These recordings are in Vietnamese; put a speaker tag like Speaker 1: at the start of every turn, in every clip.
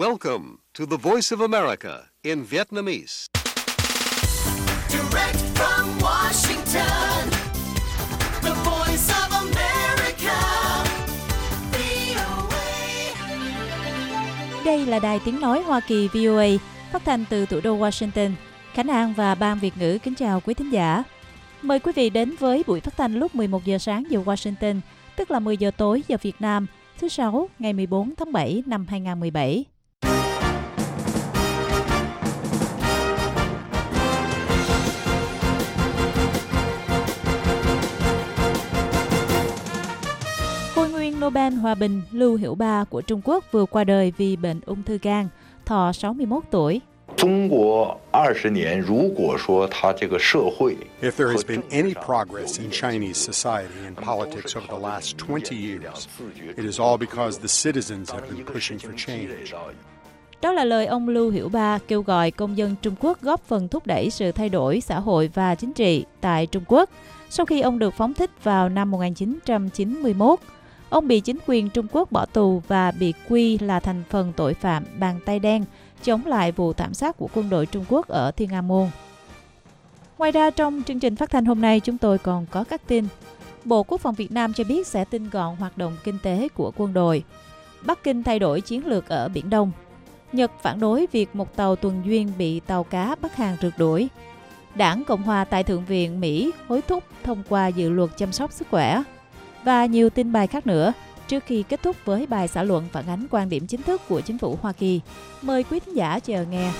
Speaker 1: Welcome to the Voice of America in Vietnamese.
Speaker 2: Direct from Washington, the Voice of America, VOA.
Speaker 3: Đây là đài tiếng nói Hoa Kỳ VOA, phát thanh từ thủ đô Washington. Khánh An và Ban Việt ngữ kính chào quý thính giả. Mời quý vị đến với buổi phát thanh lúc 11 giờ sáng giờ Washington, tức là 10 giờ tối giờ Việt Nam, thứ Sáu ngày 14 tháng 7 năm 2017. Khôi nguyên Nobel Hòa bình Lưu Hiểu Ba của Trung Quốc vừa qua đời vì bệnh ung thư gan, thọ 61 tuổi.
Speaker 4: If there has been any progress in Chinese society and politics over the last 20 years, it is all because the citizens have been pushing for change.
Speaker 3: Đó là lời ông Lưu Hiểu Ba kêu gọi công dân Trung Quốc góp phần thúc đẩy sự thay đổi xã hội và chính trị tại Trung Quốc. Sau khi ông được phóng thích vào năm 1991, ông bị chính quyền Trung Quốc bỏ tù và bị quy là thành phần tội phạm bàn tay đen chống lại vụ thảm sát của quân đội Trung Quốc ở Thiên An Môn. Ngoài ra, trong chương trình phát thanh hôm nay, chúng tôi còn có các tin. Bộ Quốc phòng Việt Nam cho biết sẽ tinh gọn hoạt động kinh tế của quân đội. Bắc Kinh thay đổi chiến lược ở Biển Đông. Nhật phản đối việc một tàu tuần duyên bị tàu cá Bắc Hàn rượt đuổi. Đảng Cộng hòa tại Thượng viện Mỹ hối thúc thông qua dự luật chăm sóc sức khỏe. Và nhiều tin bài khác nữa. Trước khi kết thúc với bài xã luận phản ánh quan điểm chính thức của chính phủ Hoa Kỳ, mời quý thính giả chờ nghe.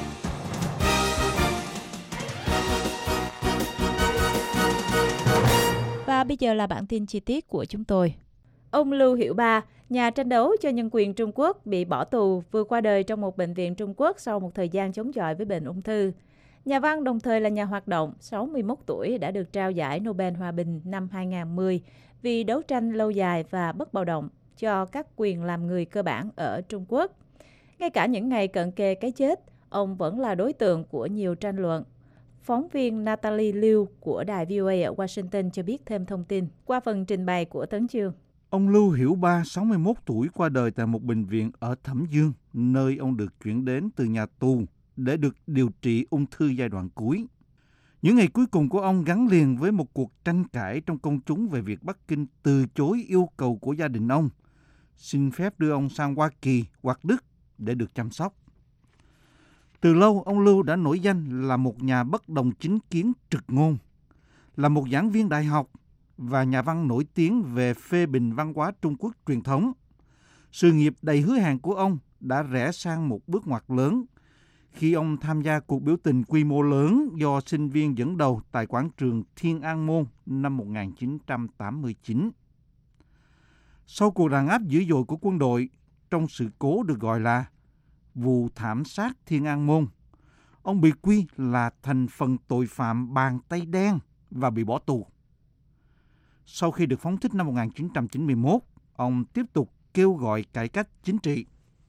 Speaker 3: Và bây giờ là bản tin chi tiết của chúng tôi. Ông Lưu Hiểu Ba, nhà tranh đấu cho nhân quyền Trung Quốc bị bỏ tù, vừa qua đời trong một bệnh viện Trung Quốc sau một thời gian chống chọi với bệnh ung thư. Nhà văn đồng thời là nhà hoạt động, 61 tuổi, đã được trao giải Nobel Hòa bình năm 2010 vì đấu tranh lâu dài và bất bạo động cho các quyền làm người cơ bản ở Trung Quốc. Ngay cả những ngày cận kề cái chết, ông vẫn là đối tượng của nhiều tranh luận. Phóng viên Natalie Liu của đài VOA ở Washington cho biết thêm thông tin qua phần trình bày của Tấn Chương.
Speaker 5: Ông Lưu Hiểu Ba, 61 tuổi, qua đời tại một bệnh viện ở Thẩm Dương, nơi ông được chuyển đến từ nhà tù để được điều trị ung thư giai đoạn cuối. Những ngày cuối cùng của ông gắn liền với một cuộc tranh cãi trong công chúng về việc Bắc Kinh từ chối yêu cầu của gia đình ông, xin phép đưa ông sang Hoa Kỳ hoặc Đức để được chăm sóc. Từ lâu, ông Lưu đã nổi danh là một nhà bất đồng chính kiến trực ngôn, là một giảng viên đại học và nhà văn nổi tiếng về phê bình văn hóa Trung Quốc truyền thống. Sự nghiệp đầy hứa hẹn của ông đã rẽ sang một bước ngoặt lớn khi ông tham gia cuộc biểu tình quy mô lớn do sinh viên dẫn đầu tại quảng trường Thiên An Môn năm 1989. Sau cuộc đàn áp dữ dội của quân đội trong sự cố được gọi là vụ thảm sát Thiên An Môn, ông bị quy là thành phần tội phạm bàn tay đen và bị bỏ tù. Sau khi được phóng thích năm 1991, ông tiếp tục kêu gọi cải cách chính trị.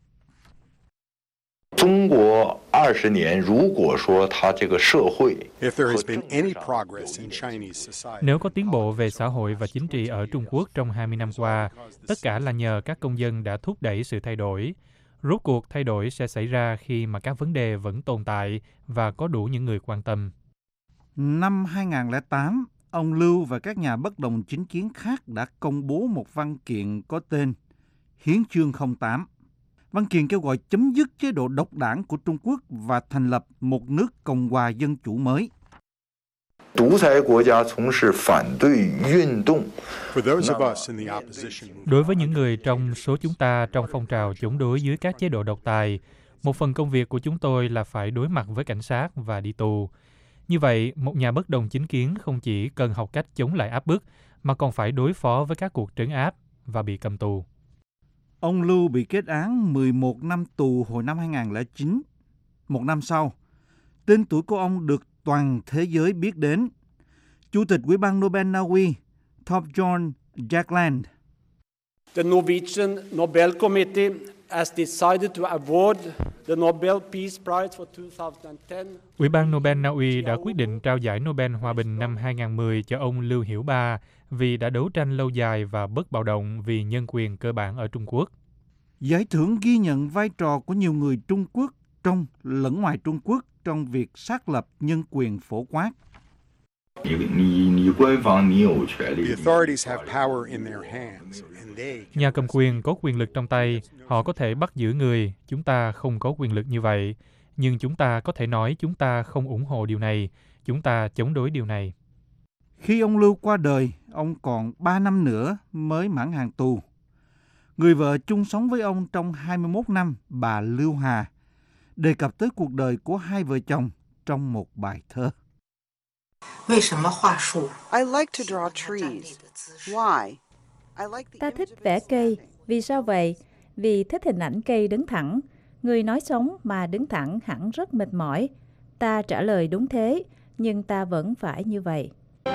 Speaker 6: Nếu có tiến bộ về xã hội và chính trị ở Trung Quốc trong 20 năm qua, tất cả là nhờ các công dân đã thúc đẩy sự thay đổi. Rốt cuộc thay đổi sẽ xảy ra khi mà các vấn đề vẫn tồn tại và có đủ những người quan tâm.
Speaker 5: Năm 2008, ông Lưu và các nhà bất đồng chính kiến khác đã công bố một văn kiện có tên Hiến chương 08. Văn kiện kêu gọi chấm dứt chế độ độc đảng của Trung Quốc và thành lập một nước Cộng hòa Dân chủ mới.
Speaker 6: Đối với những người trong số chúng ta trong phong trào chống đối dưới các chế độ độc tài, một phần công việc của chúng tôi là phải đối mặt với cảnh sát và đi tù. Như vậy, một nhà bất đồng chính kiến không chỉ cần học cách chống lại áp bức, mà còn phải đối phó với các cuộc trấn áp và bị cầm tù.
Speaker 5: Ông Lưu bị kết án 11 năm tù hồi năm 2009. Một năm sau, tên tuổi của ông được toàn thế giới biết đến. Chủ tịch Ủy ban Nobel Na Uy, Thorbjørn Jagland.
Speaker 7: The Norwegian Nobel Committee has decided to award the Nobel Peace Prize for 2010.
Speaker 6: Ủy ban Nobel Na Uy đã quyết định trao giải Nobel Hòa bình năm 2010 cho ông Lưu Hiểu Ba vì đã đấu tranh lâu dài và bất bạo động vì nhân quyền cơ bản ở Trung Quốc.
Speaker 5: Giải thưởng ghi nhận vai trò của nhiều người Trung Quốc trong lẫn ngoài Trung Quốc trong việc xác lập nhân quyền phổ quát.
Speaker 4: The authorities have power in their hands, and they
Speaker 6: Nhà cầm quyền có quyền lực trong tay, họ có thể bắt giữ người, chúng ta không có quyền lực như vậy. Nhưng chúng ta có thể nói chúng ta không ủng hộ điều này, chúng ta chống đối điều này.
Speaker 5: Khi ông Lưu qua đời, ông còn 3 năm nữa mới mãn hạn tù. Người vợ chung sống với ông trong 21 năm, bà Lưu Hà, đề cập tới cuộc đời của hai vợ chồng trong một bài thơ.
Speaker 8: I like to draw trees. Why?
Speaker 3: Ta thích vẽ cây. Vì sao vậy? Vì thích hình ảnh cây đứng thẳng. Người nói sống mà đứng thẳng hẳn rất mệt mỏi. Ta trả lời đúng thế, nhưng ta vẫn phải như vậy.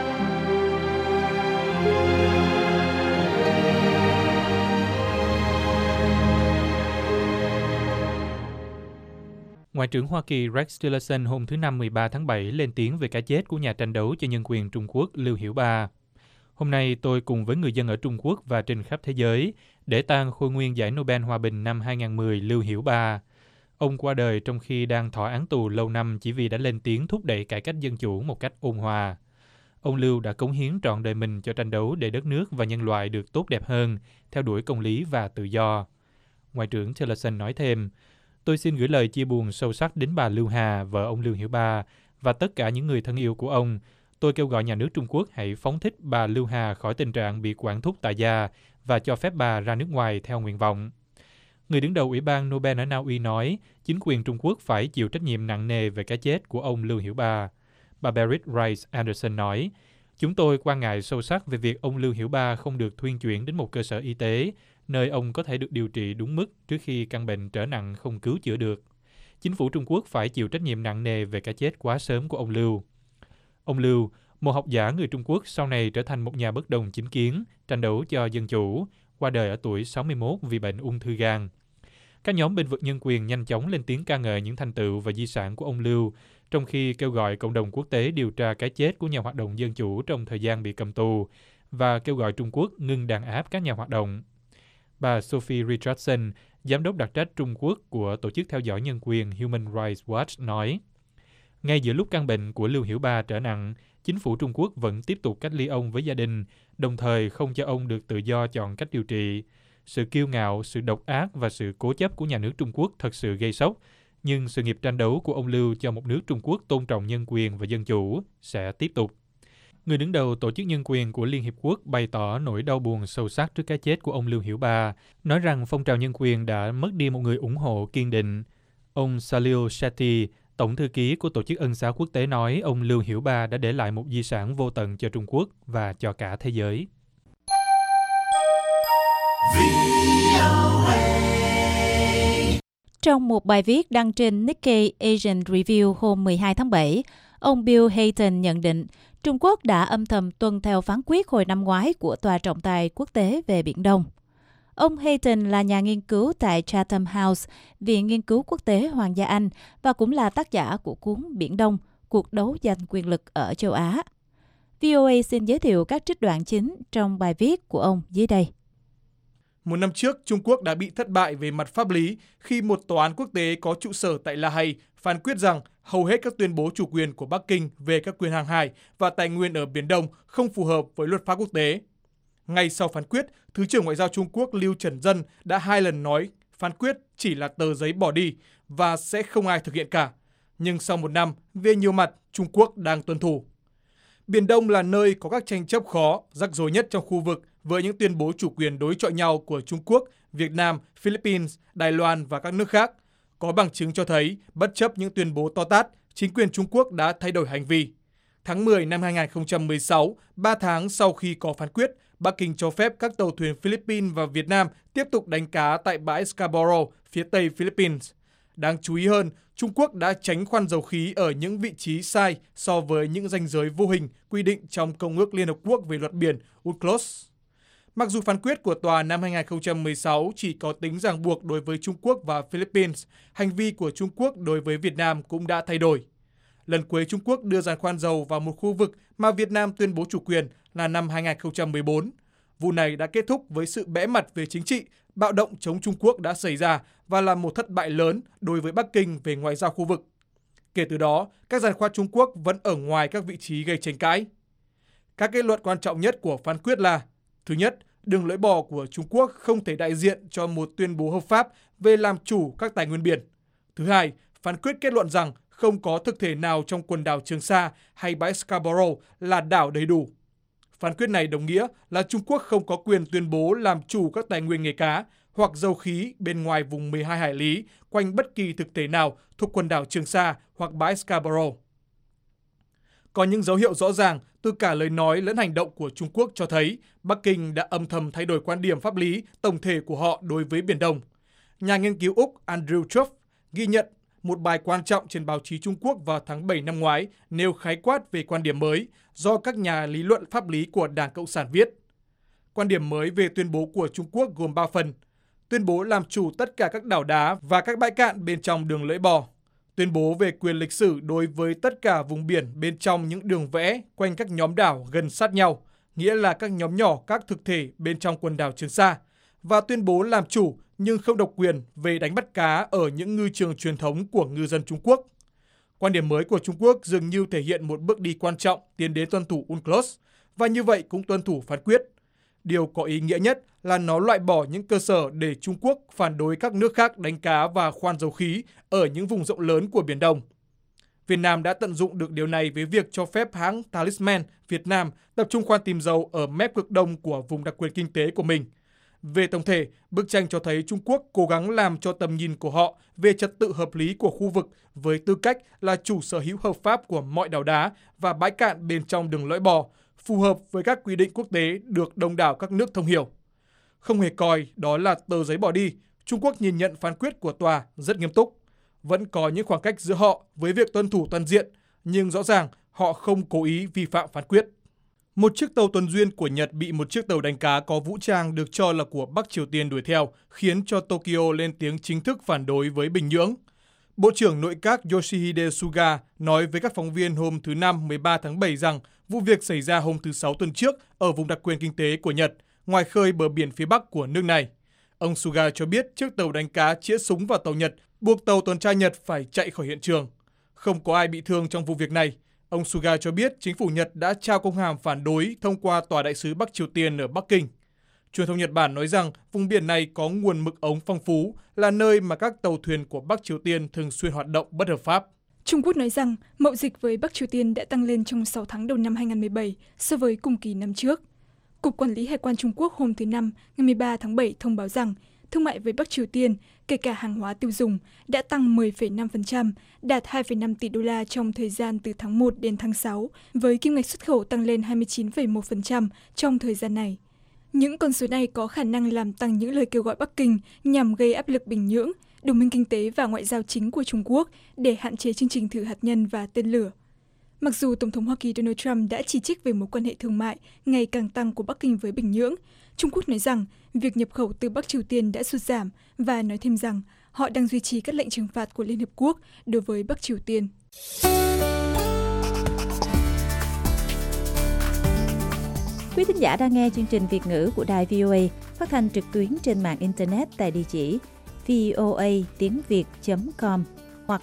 Speaker 6: Ngoại trưởng Hoa Kỳ Rex Tillerson hôm thứ Năm 13 tháng 7 lên tiếng về cái chết của nhà tranh đấu cho nhân quyền Trung Quốc Lưu Hiểu Ba. Hôm nay tôi cùng với người dân ở Trung Quốc và trên khắp thế giới để tang khôi nguyên giải Nobel Hòa bình năm 2010 Lưu Hiểu Ba. Ông qua đời trong khi đang thọ án tù lâu năm chỉ vì đã lên tiếng thúc đẩy cải cách dân chủ một cách ôn hòa. Ông Lưu đã cống hiến trọn đời mình cho tranh đấu để đất nước và nhân loại được tốt đẹp hơn, theo đuổi công lý và tự do. Ngoại trưởng Tillerson nói thêm, tôi xin gửi lời chia buồn sâu sắc đến bà Lưu Hà, vợ ông Lưu Hiểu Ba, và tất cả những người thân yêu của ông. Tôi kêu gọi nhà nước Trung Quốc hãy phóng thích bà Lưu Hà khỏi tình trạng bị quản thúc tại gia và cho phép bà ra nước ngoài theo nguyện vọng. Người đứng đầu Ủy ban Nobel ở Na Uy nói, chính quyền Trung Quốc phải chịu trách nhiệm nặng nề về cái chết của ông Lưu Hiểu Ba. Bà Berit Reiss-Anderson nói, chúng tôi quan ngại sâu sắc về việc ông Lưu Hiểu Ba không được thuyên chuyển đến một cơ sở y tế, nơi ông có thể được điều trị đúng mức trước khi căn bệnh trở nặng không cứu chữa được. Chính phủ Trung Quốc phải chịu trách nhiệm nặng nề về cái chết quá sớm của ông Lưu. Ông Lưu, một học giả người Trung Quốc sau này trở thành một nhà bất đồng chính kiến, tranh đấu cho dân chủ, qua đời ở tuổi 61 vì bệnh ung thư gan. Các nhóm bên vực nhân quyền nhanh chóng lên tiếng ca ngợi những thành tựu và di sản của ông Lưu, trong khi kêu gọi cộng đồng quốc tế điều tra cái chết của nhà hoạt động dân chủ trong thời gian bị cầm tù và kêu gọi Trung Quốc ngưng đàn áp các nhà hoạt động. Bà Sophie Richardson, giám đốc đặc trách Trung Quốc của Tổ chức theo dõi nhân quyền Human Rights Watch nói, ngay giữa lúc căn bệnh của Lưu Hiểu Ba trở nặng, chính phủ Trung Quốc vẫn tiếp tục cách ly ông với gia đình, đồng thời không cho ông được tự do chọn cách điều trị. Sự kiêu ngạo, sự độc ác và sự cố chấp của nhà nước Trung Quốc thật sự gây sốc, nhưng sự nghiệp tranh đấu của ông Lưu cho một nước Trung Quốc tôn trọng nhân quyền và dân chủ sẽ tiếp tục. Người đứng đầu Tổ chức Nhân quyền của Liên Hiệp Quốc bày tỏ nỗi đau buồn sâu sắc trước cái chết của ông Lưu Hiểu Ba, nói rằng phong trào nhân quyền đã mất đi một người ủng hộ kiên định. Ông Salil Shetty, Tổng thư ký của Tổ chức Ân xá Quốc tế nói ông Lưu Hiểu Ba đã để lại một di sản vô tận cho Trung Quốc và cho cả thế giới.
Speaker 3: Trong một bài viết đăng trên Nikkei Asian Review hôm 12 tháng 7, ông Bill Hayton nhận định Trung Quốc đã âm thầm tuân theo phán quyết hồi năm ngoái của Tòa trọng tài quốc tế về Biển Đông. Ông Hayton là nhà nghiên cứu tại Chatham House, Viện Nghiên cứu Quốc tế Hoàng gia Anh và cũng là tác giả của cuốn Biển Đông, cuộc đấu giành quyền lực ở châu Á. VOA xin giới thiệu các trích đoạn chính trong bài viết của ông dưới đây.
Speaker 9: Một năm trước, Trung Quốc đã bị thất bại về mặt pháp lý khi một tòa án quốc tế có trụ sở tại La Hay phán quyết rằng hầu hết các tuyên bố chủ quyền của Bắc Kinh về các quyền hàng hải và tài nguyên ở Biển Đông không phù hợp với luật pháp quốc tế. Ngay sau phán quyết, Thứ trưởng Ngoại giao Trung Quốc Lưu Trần Dân đã 2 lần nói phán quyết chỉ là tờ giấy bỏ đi và sẽ không ai thực hiện cả. Nhưng sau một năm, về nhiều mặt, Trung Quốc đang tuân thủ. Biển Đông là nơi có các tranh chấp khó, rắc rối nhất trong khu vực với những tuyên bố chủ quyền đối chọi nhau của Trung Quốc, Việt Nam, Philippines, Đài Loan và các nước khác. Có bằng chứng cho thấy, bất chấp những tuyên bố to tát, chính quyền Trung Quốc đã thay đổi hành vi. Tháng 10 năm 2016, 3 tháng sau khi có phán quyết, Bắc Kinh cho phép các tàu thuyền Philippines và Việt Nam tiếp tục đánh cá tại bãi Scarborough, phía tây Philippines. Đáng chú ý hơn, Trung Quốc đã tránh khoan dầu khí ở những vị trí sai so với những ranh giới vô hình quy định trong Công ước Liên Hợp Quốc về luật biển UNCLOS. Mặc dù phán quyết của tòa năm 2016 chỉ có tính ràng buộc đối với Trung Quốc và Philippines, hành vi của Trung Quốc đối với Việt Nam cũng đã thay đổi. Lần cuối Trung Quốc đưa giàn khoan dầu vào một khu vực mà Việt Nam tuyên bố chủ quyền là năm 2014. Vụ này đã kết thúc với sự bẽ mặt về chính trị bạo động chống Trung Quốc đã xảy ra và là một thất bại lớn đối với Bắc Kinh về ngoại giao khu vực. Kể từ đó, các giàn khoan Trung Quốc vẫn ở ngoài các vị trí gây tranh cãi. Các kết luận quan trọng nhất của phán quyết là: thứ nhất, đường lưỡi bò của Trung Quốc không thể đại diện cho một tuyên bố hợp pháp về làm chủ các tài nguyên biển. Thứ hai, phán quyết kết luận rằng không có thực thể nào trong quần đảo Trường Sa hay bãi Scarborough là đảo đầy đủ. Phán quyết này đồng nghĩa là Trung Quốc không có quyền tuyên bố làm chủ các tài nguyên nghề cá hoặc dầu khí bên ngoài vùng 12 hải lý quanh bất kỳ thực thể nào thuộc quần đảo Trường Sa hoặc bãi Scarborough. Có những dấu hiệu rõ ràng từ cả lời nói lẫn hành động của Trung Quốc cho thấy Bắc Kinh đã âm thầm thay đổi quan điểm pháp lý tổng thể của họ đối với Biển Đông. Nhà nghiên cứu Úc Andrew Truff ghi nhận một bài quan trọng trên báo chí Trung Quốc vào tháng 7 năm ngoái nêu khái quát về quan điểm mới do các nhà lý luận pháp lý của Đảng Cộng sản viết. Quan điểm mới về tuyên bố của Trung Quốc gồm 3 phần. Tuyên bố làm chủ tất cả các đảo đá và các bãi cạn bên trong đường lưỡi bò. Tuyên bố về quyền lịch sử đối với tất cả vùng biển bên trong những đường vẽ quanh các nhóm đảo gần sát nhau, nghĩa là các nhóm nhỏ các thực thể bên trong quần đảo Trường Sa. Và tuyên bố làm chủ nhưng không độc quyền về đánh bắt cá ở những ngư trường truyền thống của ngư dân Trung Quốc. Quan điểm mới của Trung Quốc dường như thể hiện một bước đi quan trọng tiến đến tuân thủ UNCLOS, và như vậy cũng tuân thủ phán quyết. Điều có ý nghĩa nhất là nó loại bỏ những cơ sở để Trung Quốc phản đối các nước khác đánh cá và khoan dầu khí ở những vùng rộng lớn của Biển Đông. Việt Nam đã tận dụng được điều này với việc cho phép hãng Talisman Việt Nam tập trung khoan tìm dầu ở mép cực đông của vùng đặc quyền kinh tế của mình. Về tổng thể, bức tranh cho thấy Trung Quốc cố gắng làm cho tầm nhìn của họ về trật tự hợp lý của khu vực với tư cách là chủ sở hữu hợp pháp của mọi đảo đá và bãi cạn bên trong đường lưỡi bò, phù hợp với các quy định quốc tế được đông đảo các nước thông hiểu. Không hề coi đó là tờ giấy bỏ đi, Trung Quốc nhìn nhận phán quyết của tòa rất nghiêm túc. Vẫn có những khoảng cách giữa họ với việc tuân thủ toàn diện, nhưng rõ ràng họ không cố ý vi phạm phán quyết. Một chiếc tàu tuần duyên của Nhật bị một chiếc tàu đánh cá có vũ trang được cho là của Bắc Triều Tiên đuổi theo, khiến cho Tokyo lên tiếng chính thức phản đối với Bình Nhưỡng. Bộ trưởng Nội các Yoshihide Suga nói với các phóng viên hôm thứ Năm 13 tháng 7 rằng vụ việc xảy ra hôm thứ Sáu tuần trước ở vùng đặc quyền kinh tế của Nhật, ngoài khơi bờ biển phía Bắc của nước này. Ông Suga cho biết chiếc tàu đánh cá chĩa súng vào tàu Nhật, buộc tàu tuần tra Nhật phải chạy khỏi hiện trường. Không có ai bị thương trong vụ việc này. Ông Suga cho biết chính phủ Nhật đã trao công hàm phản đối thông qua Tòa đại sứ Bắc Triều Tiên ở Bắc Kinh. Truyền thông Nhật Bản nói rằng vùng biển này có nguồn mực ống phong phú, là nơi mà các tàu thuyền của Bắc Triều Tiên thường xuyên hoạt động bất hợp pháp.
Speaker 10: Trung Quốc nói rằng mậu dịch với Bắc Triều Tiên đã tăng lên trong 6 tháng đầu năm 2017 so với cùng kỳ năm trước. Cục Quản lý Hải quan Trung Quốc hôm thứ Năm, ngày 13 tháng 7 thông báo rằng thương mại với Bắc Triều Tiên, kể cả hàng hóa tiêu dùng, đã tăng 10,5%, đạt 2,5 tỷ đô la trong thời gian từ tháng 1 đến tháng 6, với kim ngạch xuất khẩu tăng lên 29,1% trong thời gian này. Những con số này có khả năng làm tăng những lời kêu gọi Bắc Kinh nhằm gây áp lực Bình Nhưỡng, đồng minh kinh tế và ngoại giao chính của Trung Quốc, để hạn chế chương trình thử hạt nhân và tên lửa. Mặc dù Tổng thống Hoa Kỳ Donald Trump đã chỉ trích về mối quan hệ thương mại ngày càng tăng của Bắc Kinh với Bình Nhưỡng, Trung Quốc nói rằng việc nhập khẩu từ Bắc Triều Tiên đã sụt giảm và nói thêm rằng họ đang duy trì các lệnh trừng phạt của Liên Hợp Quốc đối với Bắc Triều Tiên.
Speaker 3: Quý thính giả đang nghe chương trình Việt ngữ của Đài VOA phát thanh trực tuyến trên mạng Internet tại địa chỉ voa.tiếng.việt.com hoặc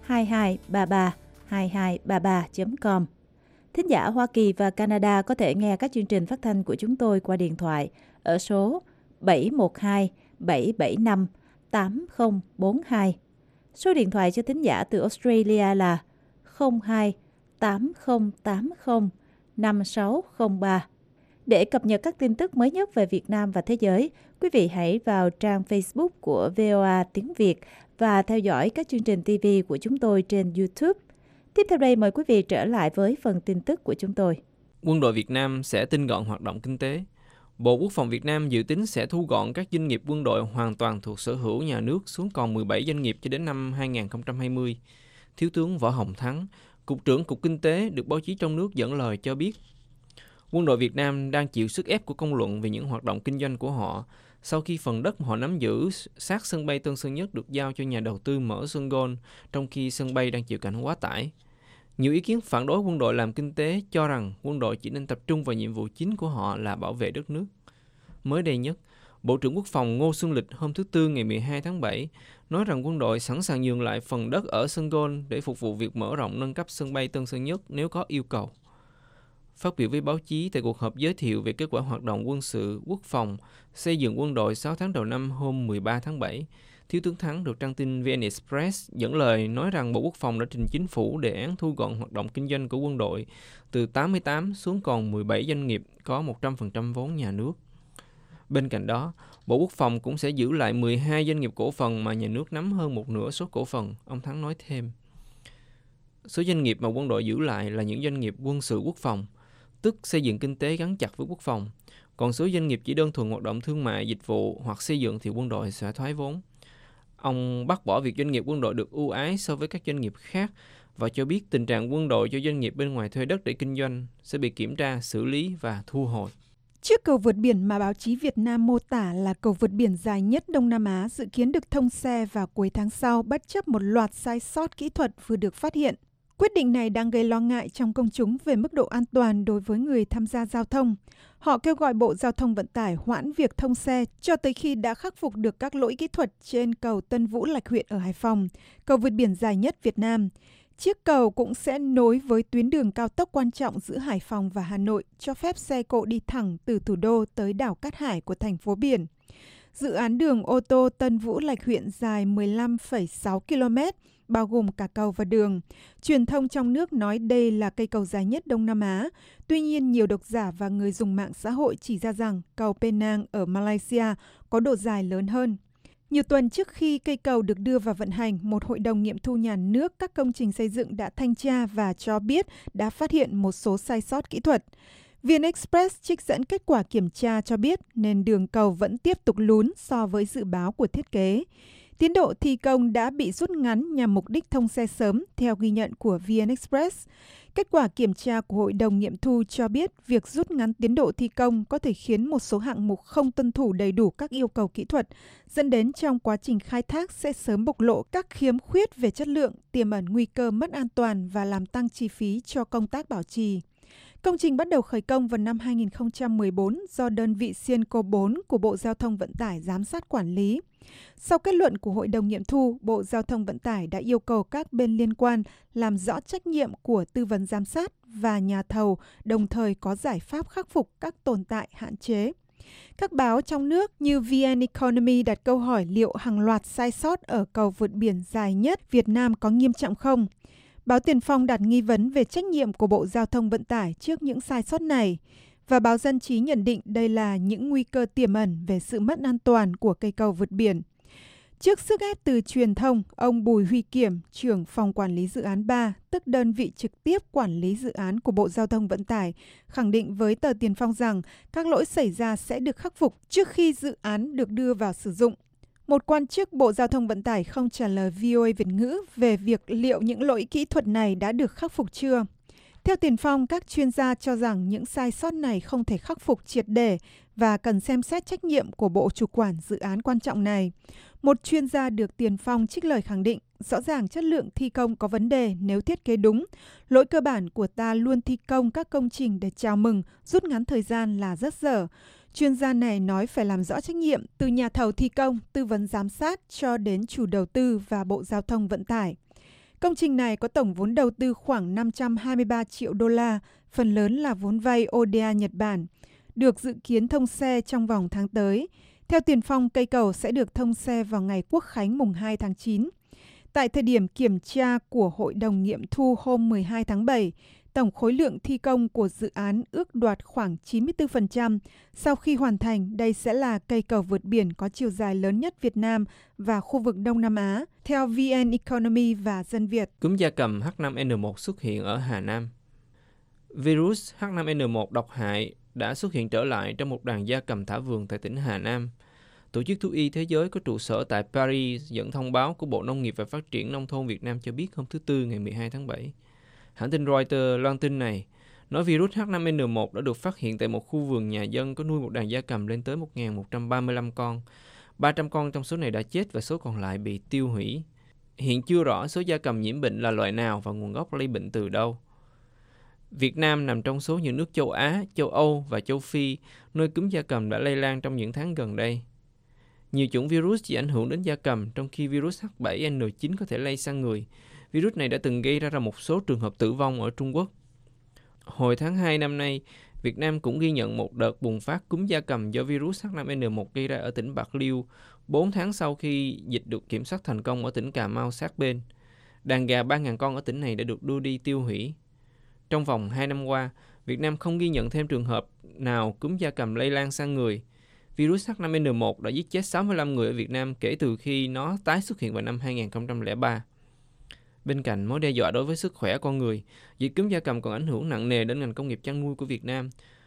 Speaker 3: 2233.com. Thính giả Hoa Kỳ và Canada có thể nghe các chương trình phát thanh của chúng tôi qua điện thoại ở số 712-775-8042. Số điện thoại cho thính giả từ Australia là 02-8080-5603. Để cập nhật các tin tức mới nhất về Việt Nam và thế giới, quý vị hãy vào trang Facebook của VOA Tiếng Việt và theo dõi các chương trình TV của chúng tôi trên YouTube. Tiếp theo đây mời quý vị trở lại với phần tin tức của chúng tôi.
Speaker 11: Quân đội Việt Nam sẽ tinh gọn hoạt động kinh tế. Bộ Quốc phòng Việt Nam dự tính sẽ thu gọn các doanh nghiệp quân đội hoàn toàn thuộc sở hữu nhà nước xuống còn 17 doanh nghiệp cho đến năm 2020. Thiếu tướng Võ Hồng Thắng, Cục trưởng Cục Kinh tế được báo chí trong nước dẫn lời cho biết, quân đội Việt Nam đang chịu sức ép của công luận về những hoạt động kinh doanh của họ sau khi phần đất họ nắm giữ sát sân bay Tân Sơn Nhất được giao cho nhà đầu tư mở sân golf, trong khi sân bay đang chịu cảnh quá tải. Nhiều ý kiến phản đối quân đội làm kinh tế cho rằng quân đội chỉ nên tập trung vào nhiệm vụ chính của họ là bảo vệ đất nước. Mới đây nhất, Bộ trưởng Quốc phòng Ngô Xuân Lịch hôm thứ Tư ngày 12 tháng 7 nói rằng quân đội sẵn sàng nhường lại phần đất ở sân golf để phục vụ việc mở rộng nâng cấp sân bay Tân Sơn Nhất nếu có yêu cầu. Phát biểu với báo chí tại cuộc họp giới thiệu về kết quả hoạt động quân sự, quốc phòng, xây dựng quân đội 6 tháng đầu năm hôm 13 tháng 7, Thiếu tướng Thắng được trang tin VN Express dẫn lời nói rằng Bộ Quốc phòng đã trình chính phủ đề án thu gọn hoạt động kinh doanh của quân đội từ 88 xuống còn 17 doanh nghiệp có 100% vốn nhà nước. Bên cạnh đó, Bộ Quốc phòng cũng sẽ giữ lại 12 doanh nghiệp cổ phần mà nhà nước nắm hơn một nửa số cổ phần, ông Thắng nói thêm. Số doanh nghiệp mà quân đội giữ lại là những doanh nghiệp quân sự quốc phòng, tức xây dựng kinh tế gắn chặt với quốc phòng. Còn số doanh nghiệp chỉ đơn thuần hoạt động thương mại, dịch vụ hoặc xây dựng thì quân đội sẽ thoái vốn. Ông bác bỏ việc doanh nghiệp quân đội được ưu ái so với các doanh nghiệp khác và cho biết tình trạng quân đội cho doanh nghiệp bên ngoài thuê đất để kinh doanh sẽ bị kiểm tra, xử lý và thu hồi.
Speaker 12: Chiếc cầu vượt biển mà báo chí Việt Nam mô tả là cầu vượt biển dài nhất Đông Nam Á dự kiến được thông xe vào cuối tháng sau bất chấp một loạt sai sót kỹ thuật vừa được phát hiện. Quyết định này đang gây lo ngại trong công chúng về mức độ an toàn đối với người tham gia giao thông. Họ kêu gọi Bộ Giao thông Vận tải hoãn việc thông xe cho tới khi đã khắc phục được các lỗi kỹ thuật trên cầu Tân Vũ Lạch Huyện ở Hải Phòng, cầu vượt biển dài nhất Việt Nam. Chiếc cầu cũng sẽ nối với tuyến đường cao tốc quan trọng giữa Hải Phòng và Hà Nội, cho phép xe cộ đi thẳng từ thủ đô tới đảo Cát Hải của thành phố biển. Dự án đường ô tô Tân Vũ Lạch Huyện dài 15,6 km, bao gồm cả cầu và đường. Truyền thông trong nước nói đây là cây cầu dài nhất Đông Nam Á. Tuy nhiên, nhiều độc giả và người dùng mạng xã hội chỉ ra rằng cầu Penang ở Malaysia có độ dài lớn hơn. Nhiều tuần trước khi cây cầu được đưa vào vận hành, một hội đồng nghiệm thu nhà nước các công trình xây dựng đã thanh tra và cho biết đã phát hiện một số sai sót kỹ thuật. VN Express trích dẫn kết quả kiểm tra cho biết nền đường cầu vẫn tiếp tục lún so với dự báo của thiết kế. Tiến độ thi công đã bị rút ngắn nhằm mục đích thông xe sớm, theo ghi nhận của VN Express. Kết quả kiểm tra của Hội đồng nghiệm thu cho biết việc rút ngắn tiến độ thi công có thể khiến một số hạng mục không tuân thủ đầy đủ các yêu cầu kỹ thuật, dẫn đến trong quá trình khai thác sẽ sớm bộc lộ các khiếm khuyết về chất lượng, tiềm ẩn nguy cơ mất an toàn và làm tăng chi phí cho công tác bảo trì. Công trình bắt đầu khởi công vào năm 2014 do đơn vị Sienco 4 của Bộ Giao thông Vận tải giám sát quản lý. Sau kết luận của Hội đồng nghiệm thu, Bộ Giao thông Vận tải đã yêu cầu các bên liên quan làm rõ trách nhiệm của tư vấn giám sát và nhà thầu, đồng thời có giải pháp khắc phục các tồn tại hạn chế. Các báo trong nước như VN Economy đặt câu hỏi liệu hàng loạt sai sót ở cầu vượt biển dài nhất Việt Nam có nghiêm trọng không? Báo Tiền Phong đặt nghi vấn về trách nhiệm của Bộ Giao thông Vận tải trước những sai sót này. Và báo Dân trí nhận định đây là những nguy cơ tiềm ẩn về sự mất an toàn của cây cầu vượt biển. Trước sức ép từ truyền thông, ông Bùi Huy Kiểm, trưởng phòng quản lý dự án 3, tức đơn vị trực tiếp quản lý dự án của Bộ Giao thông Vận tải, khẳng định với tờ Tiền Phong rằng các lỗi xảy ra sẽ được khắc phục trước khi dự án được đưa vào sử dụng. Một quan chức Bộ Giao thông Vận tải không trả lời VOA Việt ngữ về việc liệu những lỗi kỹ thuật này đã được khắc phục chưa. Theo Tiền Phong, các chuyên gia cho rằng những sai sót này không thể khắc phục triệt để và cần xem xét trách nhiệm của Bộ chủ quản dự án quan trọng này. Một chuyên gia được Tiền Phong trích lời khẳng định, rõ ràng chất lượng thi công có vấn đề nếu thiết kế đúng. Lỗi cơ bản của ta luôn thi công các công trình để chào mừng, rút ngắn thời gian là rất dở. Chuyên gia này nói phải làm rõ trách nhiệm từ nhà thầu thi công, tư vấn giám sát cho đến chủ đầu tư và Bộ Giao thông Vận tải. Công trình này có tổng vốn đầu tư khoảng 523 triệu đô la, phần lớn là vốn vay ODA Nhật Bản, được dự kiến thông xe trong vòng tháng tới. Theo Tiền Phong, cây cầu sẽ được thông xe vào ngày Quốc khánh mùng 2 tháng 9. Tại thời điểm kiểm tra của Hội đồng nghiệm thu hôm 12 tháng 7, tổng khối lượng thi công của dự án ước đoạt khoảng 94%. Sau khi hoàn thành, đây sẽ là cây cầu vượt biển có chiều dài lớn nhất Việt Nam và khu vực Đông Nam Á, theo VN Economy và Dân Việt.
Speaker 11: Cúm gia cầm H5N1 xuất hiện ở Hà Nam. Virus H5N1 độc hại đã xuất hiện trở lại trong một đàn gia cầm thả vườn tại tỉnh Hà Nam. Tổ chức Thú y Thế giới có trụ sở tại Paris dẫn thông báo của Bộ Nông nghiệp và Phát triển Nông thôn Việt Nam cho biết hôm thứ Tư ngày 12 tháng 7. Hãng tin Reuters loan tin này nói virus H5N1 đã được phát hiện tại một khu vườn nhà dân có nuôi một đàn gia cầm lên tới 1.135 con. 300 con trong số này đã chết và số còn lại bị tiêu hủy. Hiện chưa rõ số gia cầm nhiễm bệnh là loại nào và nguồn gốc lây bệnh từ đâu. Việt Nam nằm trong số những nước châu Á, châu Âu và châu Phi nơi cúm gia cầm đã lây lan trong những tháng gần đây. Nhiều chủng virus chỉ ảnh hưởng đến gia cầm, trong khi virus H7N9 có thể lây sang người. Virus này đã từng gây ra một số trường hợp tử vong ở Trung Quốc. Hồi tháng 2 năm nay, Việt Nam cũng ghi nhận một đợt bùng phát cúm gia cầm do virus H5N1 gây ra ở tỉnh Bạc Liêu, 4 tháng sau khi dịch được kiểm soát thành công ở tỉnh Cà Mau sát bên. Đàn gà 3.000 con ở tỉnh này đã được đưa đi tiêu hủy. Trong vòng 2 năm qua, Việt Nam không ghi nhận thêm trường hợp nào cúm gia cầm lây lan sang người. Virus H5N1 đã giết chết 65 người ở Việt Nam kể từ khi nó tái xuất hiện vào năm 2003. Bên cạnh mối đe dọa đối với sức khỏe con người, dịch cúm gia cầm còn ảnh hưởng nặng nề đến ngành công nghiệp chăn nuôi của Việt Nam.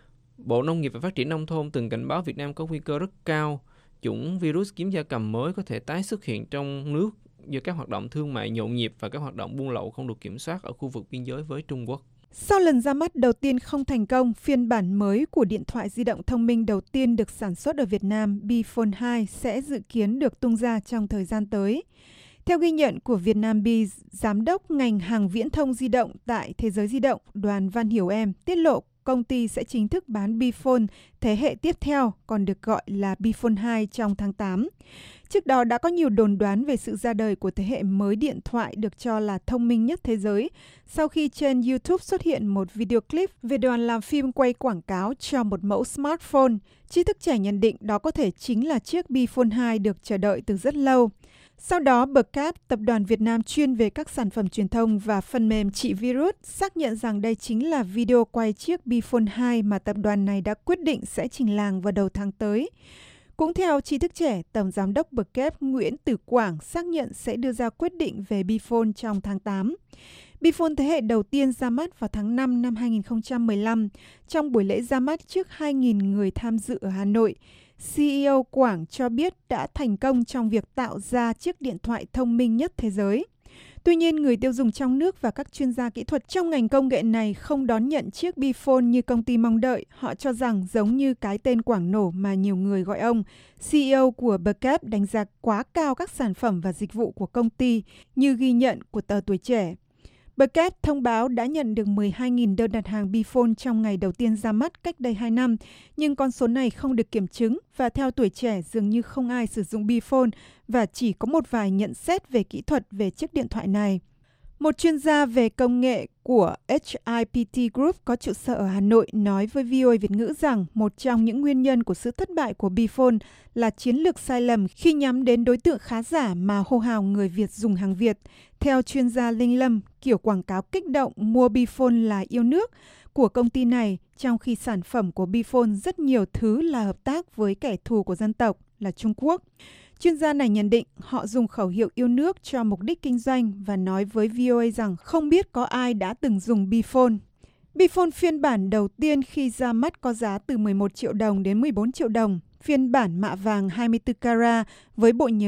Speaker 11: Bộ Nông nghiệp và Phát triển Nông thôn từng cảnh báo Việt Nam có nguy cơ rất cao chủng virus cúm gia cầm mới có thể tái xuất hiện trong nước do các hoạt động thương mại nhộn nhịp và các hoạt động buôn lậu không được kiểm soát ở khu vực biên giới với Trung Quốc.
Speaker 12: Sau lần ra mắt đầu tiên không thành công, phiên bản mới của điện thoại di động thông minh đầu tiên được sản xuất ở Việt Nam, Bphone 2, sẽ dự kiến được tung ra trong thời gian tới. Theo ghi nhận của Vietnambiz, Giám đốc ngành hàng viễn thông di động tại Thế giới di động, Đoàn Văn Hiểu Em, tiết lộ công ty sẽ chính thức bán Bphone thế hệ tiếp theo, còn được gọi là Bphone 2 trong tháng 8. Trước đó đã có nhiều đồn đoán về sự ra đời của thế hệ mới điện thoại được cho là thông minh nhất thế giới, sau khi trên YouTube xuất hiện một video clip về đoàn làm phim quay quảng cáo cho một mẫu smartphone. Trí thức trẻ nhận định đó có thể chính là chiếc Bphone 2 được chờ đợi từ rất lâu. Sau đó, Bcap, tập đoàn Việt Nam chuyên về các sản phẩm truyền thông và phần mềm trị virus, xác nhận rằng đây chính là video quay chiếc Bphone 2 mà tập đoàn này đã quyết định sẽ trình làng vào đầu tháng tới. Cũng theo trí thức trẻ, Tổng Giám đốc Bcap Nguyễn Tử Quảng xác nhận sẽ đưa ra quyết định về Bphone trong tháng 8. Bphone thế hệ đầu tiên ra mắt vào tháng 5 năm 2015, trong buổi lễ ra mắt trước 2.000 người tham dự ở Hà Nội. CEO Quảng cho biết đã thành công trong việc tạo ra chiếc điện thoại thông minh nhất thế giới. Tuy nhiên, người tiêu dùng trong nước và các chuyên gia kỹ thuật trong ngành công nghệ này không đón nhận chiếc Bphone như công ty mong đợi. Họ cho rằng giống như cái tên Quảng nổ mà nhiều người gọi ông, CEO của Bcap đánh giá quá cao các sản phẩm và dịch vụ của công ty, như ghi nhận của tờ Tuổi Trẻ. Bcap thông báo đã nhận được 12.000 đơn đặt hàng Bphone trong ngày đầu tiên ra mắt cách đây 2 năm, nhưng con số này không được kiểm chứng và theo Tuổi Trẻ dường như không ai sử dụng Bphone và chỉ có một vài nhận xét về kỹ thuật về chiếc điện thoại này. Một chuyên gia về công nghệ của HIPT Group có trụ sở ở Hà Nội nói với VOA Việt ngữ rằng một trong những nguyên nhân của sự thất bại của Bphone là chiến lược sai lầm khi nhắm đến đối tượng khá giả mà hô hào người Việt dùng hàng Việt. Theo chuyên gia Linh Lâm, kiểu quảng cáo kích động mua Bphone là yêu nước của công ty này, trong khi sản phẩm của Bphone rất nhiều thứ là hợp tác với kẻ thù của dân tộc là Trung Quốc. Chuyên gia này nhận định họ dùng khẩu hiệu yêu nước cho mục đích kinh doanh và nói với VOA rằng không biết có ai đã từng dùng Bphone. Bphone phiên bản đầu tiên khi ra mắt có giá từ 11 triệu đồng đến 14 triệu đồng. Phiên bản mạ vàng 24 carat với bộ nhớ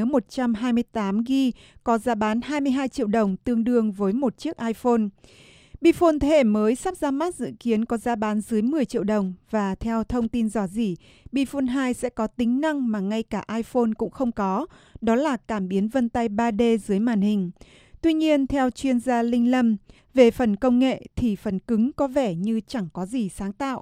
Speaker 12: 128GB có giá bán 22 triệu đồng, tương đương với một chiếc iPhone. Bphone thế hệ mới sắp ra mắt dự kiến có giá bán dưới 10 triệu đồng và theo thông tin rò rỉ, Bphone 2 sẽ có tính năng mà ngay cả iPhone cũng không có, đó là cảm biến vân tay 3D dưới màn hình. Tuy nhiên, theo chuyên gia Linh Lâm, về phần công nghệ thì phần cứng có vẻ như chẳng có gì sáng tạo.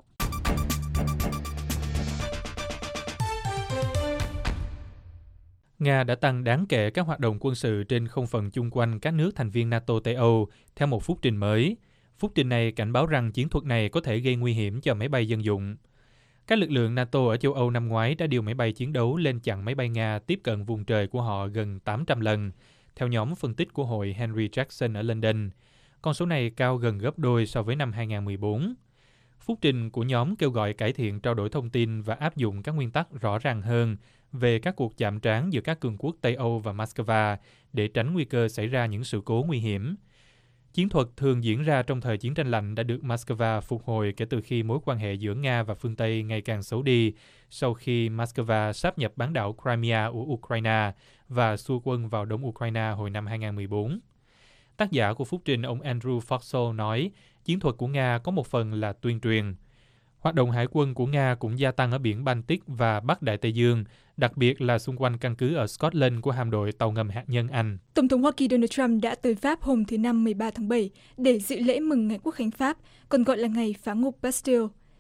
Speaker 6: Nga đã tăng đáng kể các hoạt động quân sự trên không phận chung quanh các nước thành viên NATO Tây Âu theo một phúc trình mới. Phúc trình này cảnh báo rằng chiến thuật này có thể gây nguy hiểm cho máy bay dân dụng. Các lực lượng NATO ở châu Âu năm ngoái đã điều máy bay chiến đấu lên chặn máy bay Nga tiếp cận vùng trời của họ gần 800 lần, theo nhóm phân tích của Hội Henry Jackson ở London. Con số này cao gần gấp đôi so với năm 2014. Phúc trình của nhóm kêu gọi cải thiện trao đổi thông tin và áp dụng các nguyên tắc rõ ràng hơn về các cuộc chạm trán giữa các cường quốc Tây Âu và Moscow để tránh nguy cơ xảy ra những sự cố nguy hiểm. Chiến thuật thường diễn ra trong thời chiến tranh lạnh đã được Moscow phục hồi kể từ khi mối quan hệ giữa Nga và phương Tây ngày càng xấu đi sau khi Moscow sáp nhập bán đảo Crimea của Ukraine và xua quân vào Đông Ukraine hồi năm 2014. Tác giả của phúc trình, ông Andrew Foxall nói, chiến thuật của Nga có một phần là tuyên truyền. Hoạt động hải quân của Nga cũng gia tăng ở biển Baltic và Bắc Đại Tây Dương, đặc biệt là xung quanh căn cứ ở Scotland của hạm đội tàu ngầm hạt nhân Anh.
Speaker 10: Tổng thống Hoa Kỳ Donald Trump đã tới Pháp hôm thứ Năm 13 tháng 7 để dự lễ mừng Ngày Quốc khánh Pháp, còn gọi là Ngày phá ngục Bastille.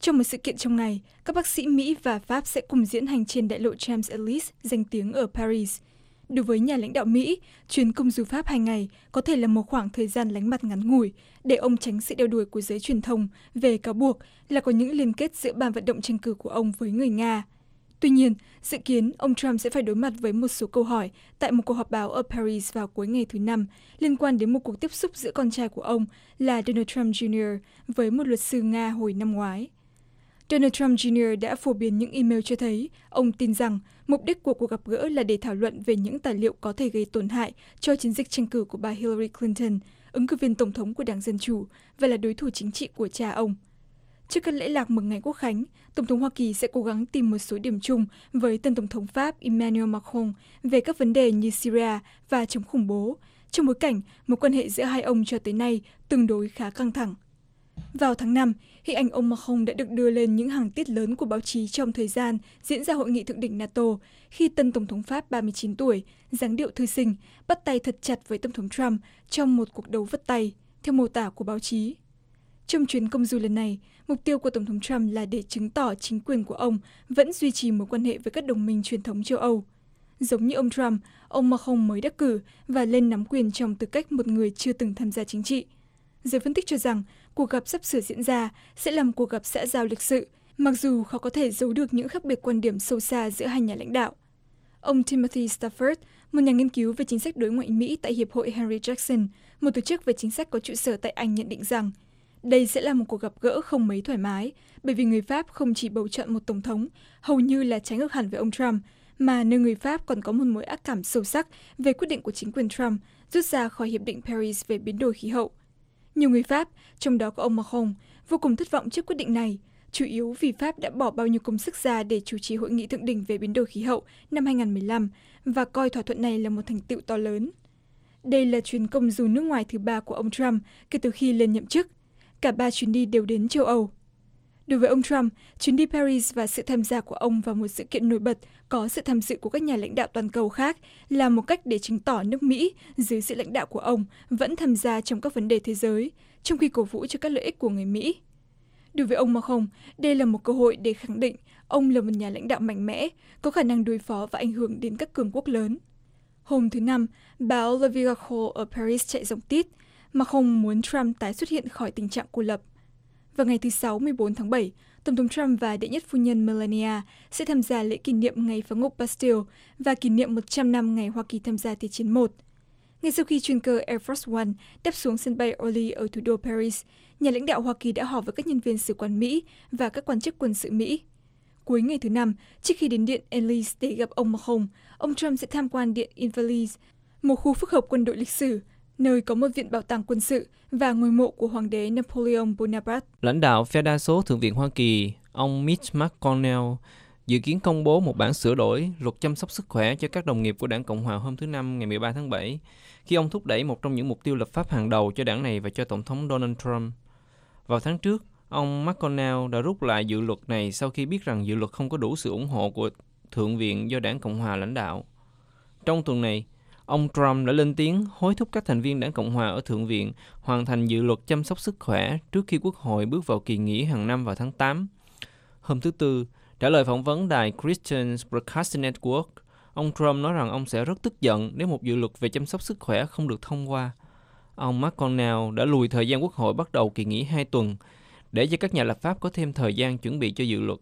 Speaker 10: Trong một sự kiện trong ngày, các bác sĩ Mỹ và Pháp sẽ cùng diễn hành trên đại lộ Champs-Élysées danh tiếng ở Paris. Đối với nhà lãnh đạo Mỹ, chuyến công du Pháp 2 ngày có thể là một khoảng thời gian lánh mặt ngắn ngủi để ông tránh sự đeo đuổi của giới truyền thông về cáo buộc là có những liên kết giữa ban vận động tranh cử của ông với người Nga. Tuy nhiên, dự kiến ông Trump sẽ phải đối mặt với một số câu hỏi tại một cuộc họp báo ở Paris vào cuối ngày thứ Năm liên quan đến một cuộc tiếp xúc giữa con trai của ông là Donald Trump Jr. với một luật sư Nga hồi năm ngoái. Donald Trump Jr. đã phổ biến những email cho thấy ông tin rằng mục đích của cuộc gặp gỡ là để thảo luận về những tài liệu có thể gây tổn hại cho chiến dịch tranh cử của bà Hillary Clinton, ứng cử viên tổng thống của Đảng Dân Chủ và là đối thủ chính trị của cha ông. Trước các lễ lạc mừng ngày Quốc khánh, Tổng thống Hoa Kỳ sẽ cố gắng tìm một số điểm chung với tân Tổng thống Pháp Emmanuel Macron về các vấn đề như Syria và chống khủng bố, trong bối cảnh mối quan hệ giữa hai ông cho tới nay tương đối khá căng thẳng. Vào tháng 5, hình ảnh ông Macron đã được đưa lên những hàng tiết lớn của báo chí trong thời gian diễn ra hội nghị thượng đỉnh NATO, khi tân Tổng thống Pháp 39 tuổi, dáng điệu thư sinh, bắt tay thật chặt với Tổng thống Trump trong một cuộc đấu vất tay, theo mô tả của báo chí. Trong chuyến công du lần này, mục tiêu của Tổng thống Trump là để chứng tỏ chính quyền của ông vẫn duy trì mối quan hệ với các đồng minh truyền thống châu Âu. Giống như ông Trump, ông Macron mới đắc cử và lên nắm quyền trong tư cách một người chưa từng tham gia chính trị. Giới phân tích cho rằng cuộc gặp sắp sửa diễn ra sẽ là một cuộc gặp xã giao lịch sự, mặc dù khó có thể giấu được những khác biệt quan điểm sâu xa giữa hai nhà lãnh đạo. Ông Timothy Stafford, một nhà nghiên cứu về chính sách đối ngoại Mỹ tại Hiệp hội Henry Jackson, một tổ chức về chính sách có trụ sở tại Anh, nhận định rằng đây sẽ là một cuộc gặp gỡ không mấy thoải mái, bởi vì người Pháp không chỉ bầu chọn một tổng thống, hầu như là trái ngược hẳn với ông Trump, mà nơi người Pháp còn có một mối ác cảm sâu sắc về quyết định của chính quyền Trump rút ra khỏi Hiệp định Paris về biến đổi khí hậu. Nhiều người Pháp, trong đó có ông Macron, vô cùng thất vọng trước quyết định này, chủ yếu vì Pháp đã bỏ bao nhiêu công sức ra để chủ trì hội nghị thượng đỉnh về biến đổi khí hậu năm 2015 và coi thỏa thuận này là một thành tựu to lớn. Đây là chuyến công du nước ngoài thứ 3 của ông Trump kể từ khi lên nhậm chức. Cả 3 chuyến đi đều đến châu Âu. Đối với ông Trump, chuyến đi Paris và sự tham gia của ông vào một sự kiện nổi bật có sự tham dự của các nhà lãnh đạo toàn cầu khác là một cách để chứng tỏ nước Mỹ dưới sự lãnh đạo của ông vẫn tham gia trong các vấn đề thế giới, trong khi cổ vũ cho các lợi ích của người Mỹ. Đối với ông Macron, đây là một cơ hội để khẳng định ông là một nhà lãnh đạo mạnh mẽ, có khả năng đối phó và ảnh hưởng đến các cường quốc lớn. Hôm thứ Năm, báo Le Figaro ở Paris chạy giọng tít, Macron muốn Trump tái xuất hiện khỏi tình trạng cô lập. Vào ngày thứ Sáu 14 tháng 7, Tổng thống Trump và đệ nhất phu nhân Melania sẽ tham gia lễ kỷ niệm ngày phá ngục Bastille và kỷ niệm 100 năm ngày Hoa Kỳ tham gia Thế chiến I. Ngay sau khi chuyên cơ Air Force One đáp xuống sân bay Orly ở thủ đô Paris, nhà lãnh đạo Hoa Kỳ đã họp với các nhân viên sứ quán Mỹ và các quan chức quân sự Mỹ. Cuối ngày thứ Năm, trước khi đến điện Élysée để gặp ông Macron, ông Trump sẽ tham quan điện Invalides, một khu phức hợp quân đội lịch sử, nơi có một viện bảo tàng quân sự và ngôi mộ của Hoàng đế Napoleon Bonaparte.
Speaker 11: Lãnh đạo phe đa số Thượng viện Hoa Kỳ, ông Mitch McConnell, dự kiến công bố một bản sửa đổi luật chăm sóc sức khỏe cho các đồng nghiệp của Đảng Cộng hòa hôm thứ Năm ngày 13 tháng 7, khi ông thúc đẩy một trong những mục tiêu lập pháp hàng đầu cho đảng này và cho Tổng thống Donald Trump. Vào tháng trước, ông McConnell đã rút lại dự luật này sau khi biết rằng dự luật không có đủ sự ủng hộ của Thượng viện do Đảng Cộng hòa lãnh đạo. Trong tuần này, ông Trump đã lên tiếng hối thúc các thành viên Đảng Cộng hòa ở Thượng viện hoàn thành dự luật chăm sóc sức khỏe trước khi Quốc hội bước vào kỳ nghỉ hàng năm vào tháng 8. Hôm thứ Tư, trả lời phỏng vấn đài Christian Broadcasting Network, ông Trump nói rằng ông sẽ rất tức giận nếu một dự luật về chăm sóc sức khỏe không được thông qua. Ông McConnell đã lùi thời gian Quốc hội bắt đầu kỳ nghỉ 2 tuần để cho các nhà lập pháp có thêm thời gian chuẩn bị cho dự luật.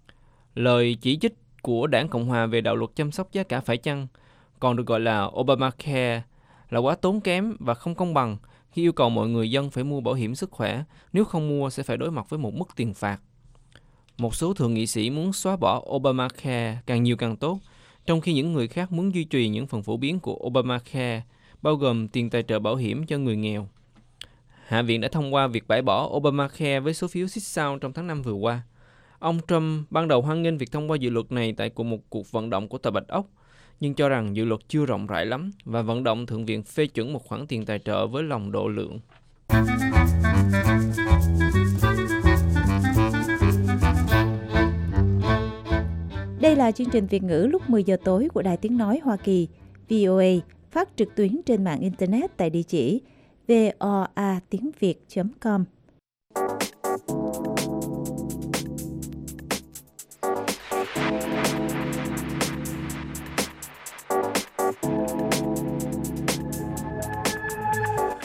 Speaker 11: Lời chỉ trích của Đảng Cộng hòa về đạo luật chăm sóc giá cả phải chăng, còn được gọi là Obamacare, là quá tốn kém và không công bằng khi yêu cầu mọi người dân phải mua bảo hiểm sức khỏe, nếu không mua sẽ phải đối mặt với một mức tiền phạt. Một số thượng nghị sĩ muốn xóa bỏ Obamacare càng nhiều càng tốt, trong khi những người khác muốn duy trì những phần phổ biến của Obamacare, bao gồm tiền tài trợ bảo hiểm cho người nghèo. Hạ viện đã thông qua việc bãi bỏ Obamacare với số phiếu xích sao trong tháng 5 vừa qua. Ông Trump ban đầu hoan nghênh việc thông qua dự luật này tại một cuộc vận động của Tòa Bạch Ốc, nhưng cho rằng dự luật chưa rộng rãi lắm và vận động Thượng viện phê chuẩn một khoản tiền tài trợ với lòng độ lượng.
Speaker 3: Đây là chương trình Việt ngữ lúc 10 giờ tối của Đài Tiếng Nói Hoa Kỳ, VOA, phát trực tuyến trên mạng Internet tại địa chỉ voatiếngviet.com.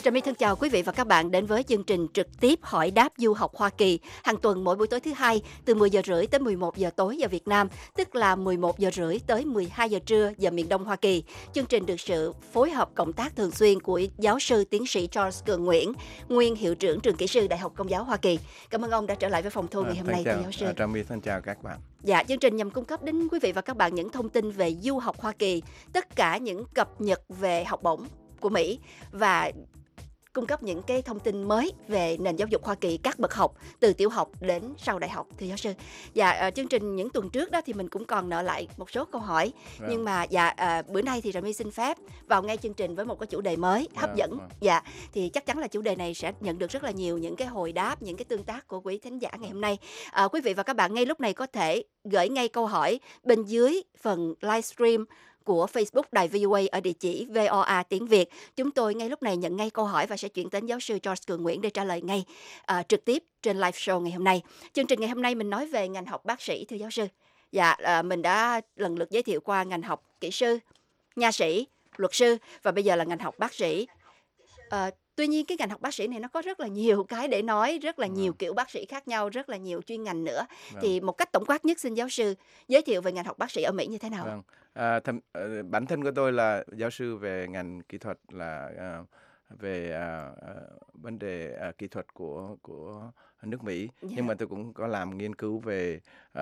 Speaker 13: Trà My thân chào quý vị và các bạn đến với chương trình trực tiếp hỏi đáp du học Hoa Kỳ hàng tuần mỗi buổi tối thứ hai từ 10 giờ rưỡi tới 11 giờ tối giờ Việt Nam, tức là 11 giờ rưỡi tới 12 giờ trưa giờ miền Đông Hoa Kỳ. Chương trình được sự phối hợp cộng tác thường xuyên của giáo sư tiến sĩ Charles Cường Nguyễn, nguyên hiệu trưởng trường kỹ sư Đại học Công giáo Hoa Kỳ. Cảm ơn ông đã trở lại với phòng thu ngày hôm nay, thưa giáo sư.
Speaker 14: Trà My thân chào các bạn.
Speaker 13: Dạ, chương trình nhằm cung cấp đến quý vị và các bạn những thông tin về du học Hoa Kỳ, tất cả những cập nhật về học bổng của Mỹ và cung cấp những cái thông tin mới về nền giáo dục Hoa Kỳ các bậc học từ tiểu học đến sau đại học, thưa giáo sư. Dạ, chương trình những tuần trước đó thì mình cũng còn nợ lại một số câu hỏi, nhưng mà bữa nay thì Trà My xin phép vào ngay chương trình với một cái chủ đề mới hấp dẫn. Dạ, thì chắc chắn là chủ đề này sẽ nhận được rất là nhiều những cái hồi đáp, những cái tương tác của quý thính giả ngày hôm nay. Quý vị và các bạn ngay lúc này có thể gửi ngay câu hỏi bên dưới phần livestream của Facebook Đài VOA ở địa chỉ VOA tiếng Việt. Chúng tôi ngay lúc này nhận ngay câu hỏi và sẽ chuyển đến giáo sư Charles Cường Nguyễn để trả lời ngay trực tiếp trên live show ngày hôm nay. Chương trình ngày hôm nay mình nói về ngành học bác sĩ, thưa giáo sư. Dạ, mình đã lần lượt giới thiệu qua ngành học kỹ sư, nha sĩ, luật sư và bây giờ là ngành học bác sĩ. Tuy nhiên cái ngành học bác sĩ này nó có rất là nhiều cái để nói, rất là nhiều kiểu bác sĩ khác nhau, rất là nhiều chuyên ngành nữa. Thì một cách tổng quát nhất xin giáo sư giới thiệu về ngành học bác sĩ ở Mỹ như thế nào?
Speaker 14: Bản thân của tôi là giáo sư về ngành kỹ thuật, là về vấn đề kỹ thuật của nước Mỹ. Nhưng mà tôi cũng có làm nghiên cứu về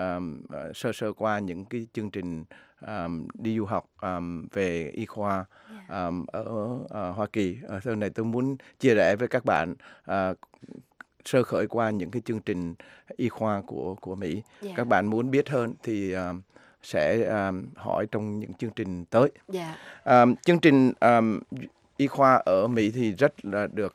Speaker 14: sơ qua những cái chương trình đi du học về y khoa ở Hoa Kỳ. Sau này tôi muốn chia sẻ với các bạn sơ khởi qua những cái chương trình y khoa của Mỹ. Các bạn muốn biết hơn thì sẽ hỏi trong những chương trình tới. Chương trình y khoa ở Mỹ thì rất là được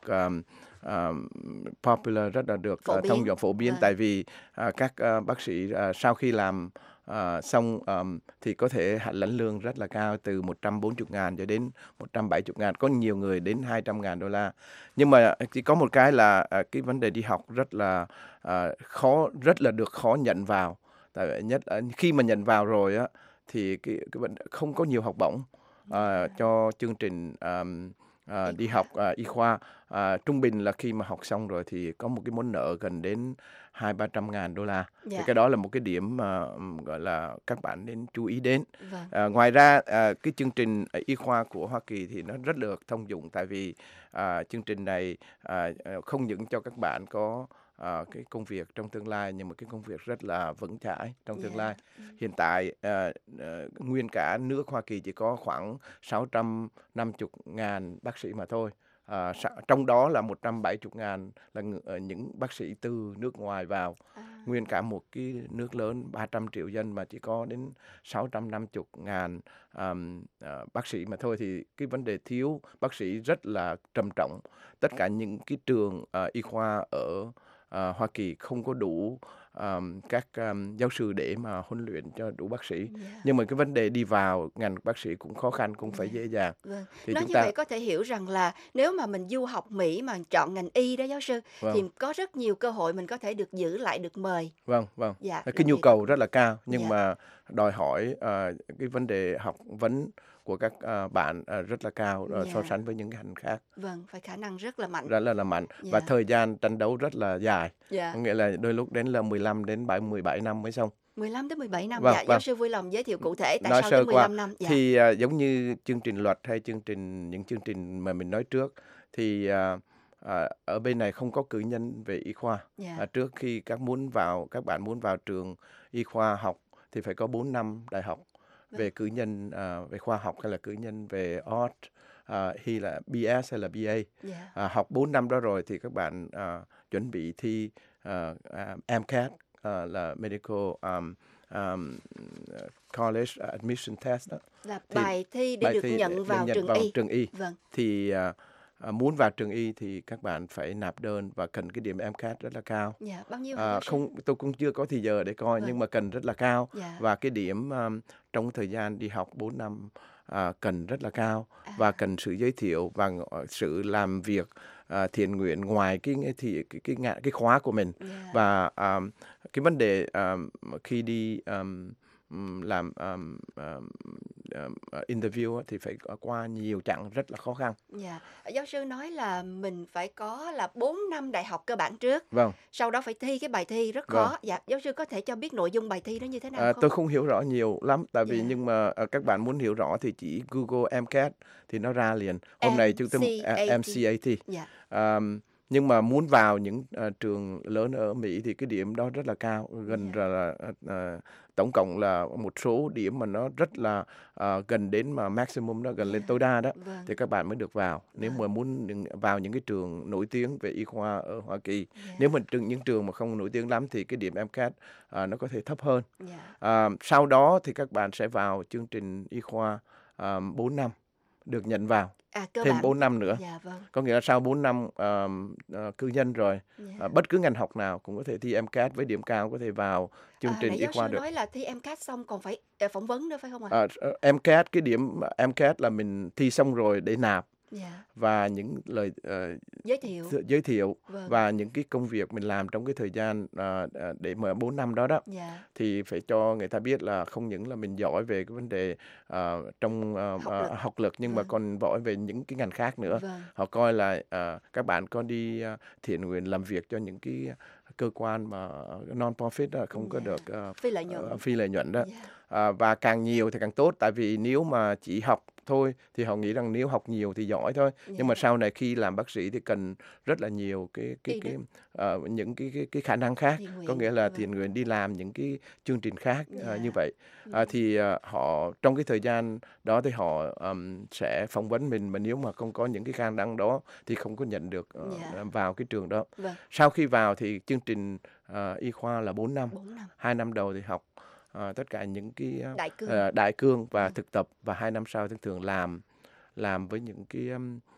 Speaker 14: popular, rất là được thông dụng phổ biến, tại vì các bác sĩ sau khi làm xong thì có thể lãnh lương rất là cao, từ 140.000 cho đến 170.000, có nhiều người đến 200.000 $. Nhưng mà chỉ có một cái là cái vấn đề đi học rất là khó, rất là được khó nhận vào. Tại nhất khi mà nhận vào rồi á thì cái không có nhiều học bổng cho chương trình đi học y khoa. Trung bình là khi mà học xong rồi thì có một cái món nợ gần đến 200-300 ngàn $. Thì cái đó là một cái điểm mà gọi là các bạn nên chú ý đến. Ngoài ra cái chương trình y khoa của Hoa Kỳ thì nó rất là thông dụng, tại vì chương trình này không những cho các bạn có cái công việc trong tương lai, nhưng mà cái công việc rất là vững chãi trong tương lai. Hiện tại nguyên cả nước Hoa Kỳ chỉ có khoảng 650.000 bác sĩ mà thôi. Trong đó là 170.000 là những bác sĩ từ nước ngoài vào. Nguyên cả một cái nước lớn 300 triệu dân mà chỉ có đến 650.000 bác sĩ mà thôi, thì cái vấn đề thiếu bác sĩ rất là trầm trọng. Tất cả những cái trường y khoa ở Hoa Kỳ không có đủ các giáo sư để mà huấn luyện cho đủ bác sĩ. Nhưng mà cái vấn đề đi vào ngành bác sĩ cũng khó khăn, cũng phải dễ dàng. Thì
Speaker 13: nói như vậy có thể hiểu rằng là nếu mà mình du học Mỹ mà chọn ngành y đó giáo sư, thì có rất nhiều cơ hội mình có thể được giữ lại, được mời. Cái
Speaker 14: nhu cầu rất là cao, nhưng mà đòi hỏi cái vấn đề học vấn của các bạn rất là cao so sánh với những cái ngành khác.
Speaker 13: Phải khả năng rất là mạnh.
Speaker 14: Rất là mạnh. Và thời gian tranh đấu rất là dài. Nghĩa là đôi lúc đến là 15 đến 17 năm mới xong.
Speaker 13: 15 đến 17 năm. Giáo sư vui lòng giới thiệu cụ thể tại sao
Speaker 14: sơ
Speaker 13: đến 15 năm?
Speaker 14: Thì giống như chương trình luật hay những chương trình mà mình nói trước, thì ở bên này không có cử nhân về y khoa. Trước khi các bạn muốn vào trường y khoa học thì phải có 4 năm đại học về cử nhân về khoa học, hay là cử nhân về art, hay là BS hay là BA. Học 4 năm đó rồi thì các bạn chuẩn bị thi MCAT, là Medical College Admission Test đó.
Speaker 13: Là bài thi để được nhận vào trường y.
Speaker 14: Thì muốn vào trường y thì các bạn phải nạp đơn và cần cái điểm MCAT rất là cao.
Speaker 13: Bao nhiêu?
Speaker 14: Tôi cũng chưa có thì giờ để coi, nhưng mà cần rất là cao. Và cái điểm trong thời gian đi học 4 năm cần rất là cao, và cần sự giới thiệu và sự làm việc thiện nguyện ngoài cái khóa của mình. Và cái vấn đề khi đi làm interview thì phải qua nhiều chặng rất là khó khăn.
Speaker 13: Dạ. Giáo sư nói là mình phải có là 4 năm đại học cơ bản trước.
Speaker 14: Vâng.
Speaker 13: Sau đó phải thi cái bài thi rất khó. Vâng. Dạ, giáo sư có thể cho biết nội dung bài thi đó như thế nào không?
Speaker 14: Tôi không hiểu rõ nhiều lắm, tại vì nhưng mà các bạn muốn hiểu rõ thì chỉ Google MCAT thì nó ra liền. Hôm nay chúng tôi MCAT.
Speaker 13: Dạ.
Speaker 14: Nhưng mà muốn vào những trường lớn ở Mỹ thì cái điểm đó rất là cao, gần là tổng cộng là một số điểm mà nó rất là gần đến mà maximum, nó gần lên tối đa đó, thì các bạn mới được vào. Nếu mà muốn vào những cái trường nổi tiếng về y khoa ở Hoa Kỳ, nếu mà những trường mà không nổi tiếng lắm thì cái điểm MCAT nó có thể thấp hơn. Sau đó thì các bạn sẽ vào chương trình y khoa 4 năm được nhận vào. Thêm 4 năm nữa.
Speaker 13: Dạ, vâng.
Speaker 14: Có nghĩa là sau 4 năm cử nhân rồi, bất cứ ngành học nào cũng có thể thi MCAT với điểm cao có thể vào chương trình y khoa được.
Speaker 13: Giáo sư nói là thi MCAT xong còn phải phỏng vấn nữa phải không ạ?
Speaker 14: MCAT, cái điểm MCAT là mình thi xong rồi để nạp. Và những lời giới thiệu và những cái công việc mình làm trong cái thời gian để mà 4 năm đó thì phải cho người ta biết là không những là mình giỏi về cái vấn đề trong học lực nhưng mà còn giỏi về những cái ngành khác nữa. Họ coi là các bạn có đi thiện nguyện làm việc cho những cái cơ quan mà non-profit đó, không có được phi lợi nhuận đó. Và càng nhiều thì càng tốt, tại vì nếu mà chỉ học thôi thì họ nghĩ rằng nếu học nhiều thì giỏi thôi, nhưng mà sau này khi làm bác sĩ thì cần rất là nhiều những cái khả năng khác, có nghĩa là thiện nguyện đi làm những cái chương trình khác như vậy. Thì họ trong cái thời gian đó thì họ sẽ phỏng vấn mình, mà nếu mà không có những cái khả năng đó thì không có nhận được vào cái trường đó. Sau khi vào thì chương trình y khoa là 4 năm. 2 năm đầu thì học tất cả những cái đại cương và thực tập, và 2 năm sau thường thường làm với những cái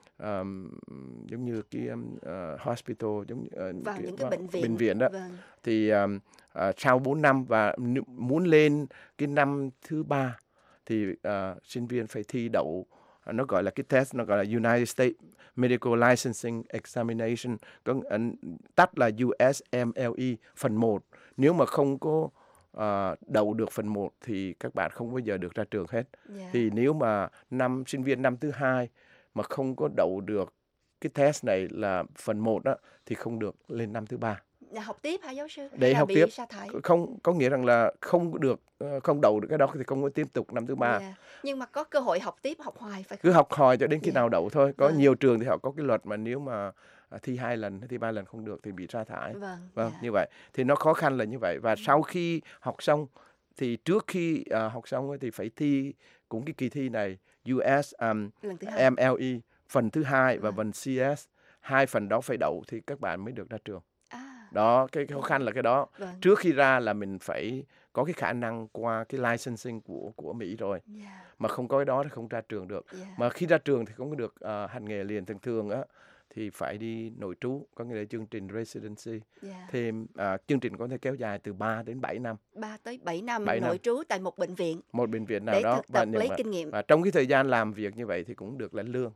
Speaker 14: giống như cái hospital, giống những cái bệnh viện đó. Thì sau 4 năm và muốn lên cái năm thứ 3 thì sinh viên phải thi đậu, nó gọi là cái test, nó gọi là United States Medical Licensing Examination, có tắt là USMLE phần 1. Nếu mà không có đậu được phần 1 thì các bạn không bao giờ được ra trường hết. Thì nếu mà sinh viên năm thứ 2 mà không có đậu được cái test này là phần 1 đó thì không được lên năm thứ 3.
Speaker 13: Học tiếp hả giáo sư?
Speaker 14: Để học tiếp. Không có nghĩa rằng là không đậu được cái đó thì không có tiếp tục năm thứ 3.
Speaker 13: Nhưng mà có cơ hội học tiếp, học hoài phải không?
Speaker 14: Cứ học hoài cho đến khi nào đậu thôi. Có nhiều trường thì họ có cái luật mà nếu mà thi 2 lần, thi 3 lần không được thì bị sa thải. Như vậy. Thì nó khó khăn là như vậy. Và sau khi học xong thì trước khi học xong thì phải thi cũng cái kỳ thi này, USMLE phần thứ 2 và phần CS. 2 phần đó phải đậu thì các bạn mới được ra trường. Đó, cái khó khăn là cái đó. Trước khi ra là mình phải có cái khả năng qua cái licensing của Mỹ rồi. Mà không có cái đó thì không ra trường được. Mà khi ra trường thì không có được hành nghề liền. Thường á thì phải đi nội trú, có nghĩa là chương trình residency. Thêm chương trình có thể kéo dài từ 3 đến 7 năm.
Speaker 13: 3 tới 7 năm nội trú tại một bệnh viện.
Speaker 14: Một bệnh viện nào
Speaker 13: để
Speaker 14: đó.
Speaker 13: Thực tập lấy kinh nghiệm.
Speaker 14: Và trong cái thời gian làm việc như vậy thì cũng được lãnh lương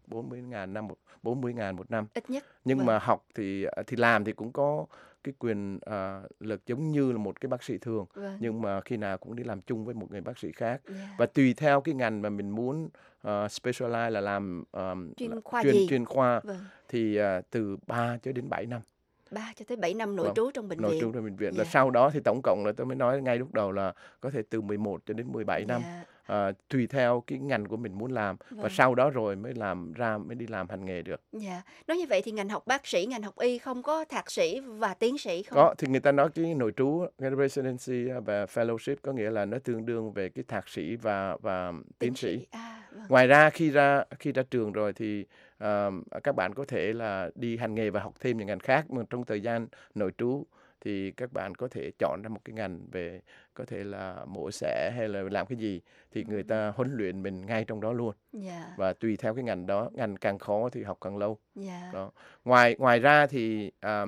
Speaker 14: 40.000 một năm.
Speaker 13: Ít nhất.
Speaker 14: Nhưng mà học thì làm thì cũng có cái quyền lực giống như là một cái bác sĩ thường. Nhưng mà khi nào cũng đi làm chung với một người bác sĩ khác. Và tùy theo cái ngành mà mình muốn specialize là làm chuyên khoa thì từ 3 cho đến 7 năm.
Speaker 13: 3 cho tới 7 năm nội trú trong bệnh viện.
Speaker 14: Nội trú trong bệnh viện. Là sau đó thì tổng cộng là tôi mới nói ngay lúc đầu là có thể từ 11 cho đến 17 năm. Tùy theo cái ngành của mình muốn làm. Và sau đó rồi mới đi làm hành nghề được.
Speaker 13: Nói như vậy thì ngành học bác sĩ, ngành học y không có thạc sĩ và tiến sĩ không?
Speaker 14: Có, thì người ta nói cái nội trú, cái residency và fellowship có nghĩa là nó tương đương về cái thạc sĩ và tiến sĩ. Ngoài ra khi ra trường rồi thì các bạn có thể là đi hành nghề và học thêm những ngành khác, mà trong thời gian nội trú thì các bạn có thể chọn ra một cái ngành về có thể là mổ xẻ hay là làm cái gì thì người ta huấn luyện mình ngay trong đó luôn. Và tùy theo cái ngành đó, ngành càng khó thì học càng lâu. Đó. Ngoài ra thì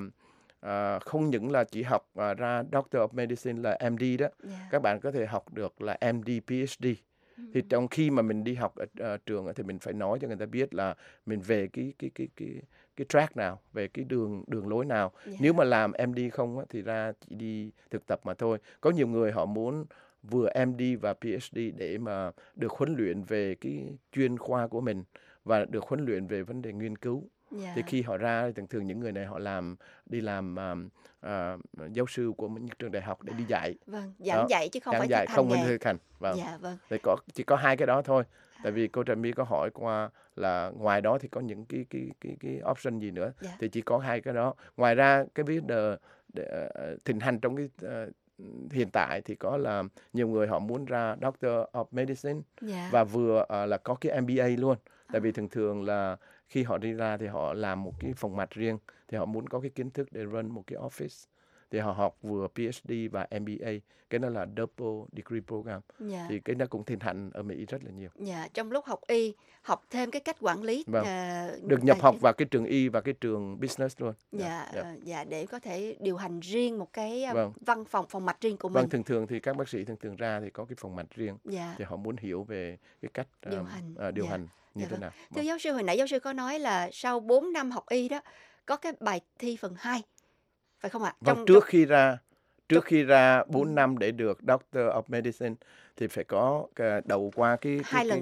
Speaker 14: không những là chỉ học ra Doctor of Medicine là MD đó, các bạn có thể học được là MD, PhD. Thì trong khi mà mình đi học ở trường thì mình phải nói cho người ta biết là mình về cái track nào, về cái đường lối nào. Nếu mà làm MD không thì ra chỉ đi thực tập mà thôi. Có nhiều người họ muốn vừa MD và PhD để mà được huấn luyện về cái chuyên khoa của mình và được huấn luyện về vấn đề nghiên cứu. Thì khi họ ra thì thường những người này họ đi làm giáo sư của những trường đại học để đi dạy.
Speaker 13: Vâng, giảng dạy chứ không phải thực hành
Speaker 14: không
Speaker 13: nghề.
Speaker 14: thực hành. Vâng.
Speaker 13: Dạ, vâng.
Speaker 14: Thì chỉ có hai cái đó thôi. Tại vì cô Trà My có hỏi qua là ngoài đó thì có những cái option gì nữa. Thì chỉ có hai cái đó. Ngoài ra cái việc thịnh hành trong cái hiện tại thì có là nhiều người họ muốn ra Doctor of Medicine và vừa là có cái MBA luôn. Tại vì thường là khi họ đi ra thì họ làm một cái phòng mạch riêng, thì họ muốn có cái kiến thức để run một cái office. Thì họ học vừa PhD và MBA, cái đó là Double Degree Program. Thì cái đó cũng thịnh hành ở Mỹ rất là nhiều.
Speaker 13: Trong lúc học y, học thêm cái cách quản lý.
Speaker 14: Được nhập học vào cái trường y và cái trường business luôn.
Speaker 13: Để có thể điều hành riêng một cái văn phòng mạch riêng của mình.
Speaker 14: Thường thì các bác sĩ thường ra thì có cái phòng mạch riêng. Thì họ muốn hiểu về cái cách điều hành như thế nào.
Speaker 13: Thưa giáo sư, hồi nãy giáo sư có nói là sau 4 năm học y đó, có cái bài thi phần 2. Phải không ạ?
Speaker 14: Trước khi ra 4 năm để được Doctor of Medicine thì phải có đậu qua cái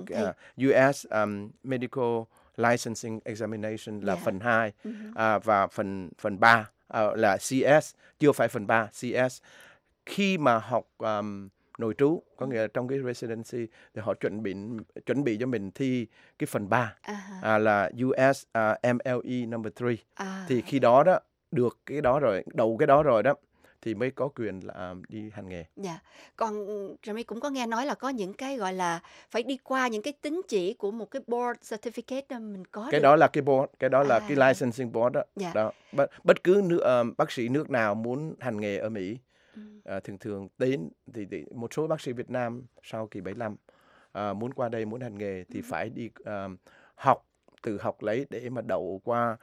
Speaker 14: US Medical Licensing Examination là phần 2 và phần 3 là CS, chưa phải phần 3, CS. Khi mà học nội trú, có nghĩa là trong cái residency thì họ chuẩn bị cho mình thi cái phần 3 là US MLE number 3. Thì khi đó được cái đó rồi, đầu cái đó rồi đó thì mới có quyền là đi hành nghề.
Speaker 13: Còn Trà My cũng có nghe nói là có những cái gọi là phải đi qua những cái tín chỉ của một cái board certificate đó mình có.
Speaker 14: Cái đó là cái board, cái đó là cái licensing board đó. Đó. Bất cứ bác sĩ nước nào muốn hành nghề ở Mỹ thường đến thì một số bác sĩ Việt Nam sau kỳ 75 muốn qua đây muốn hành nghề thì phải đi tự học lấy để mà đậu qua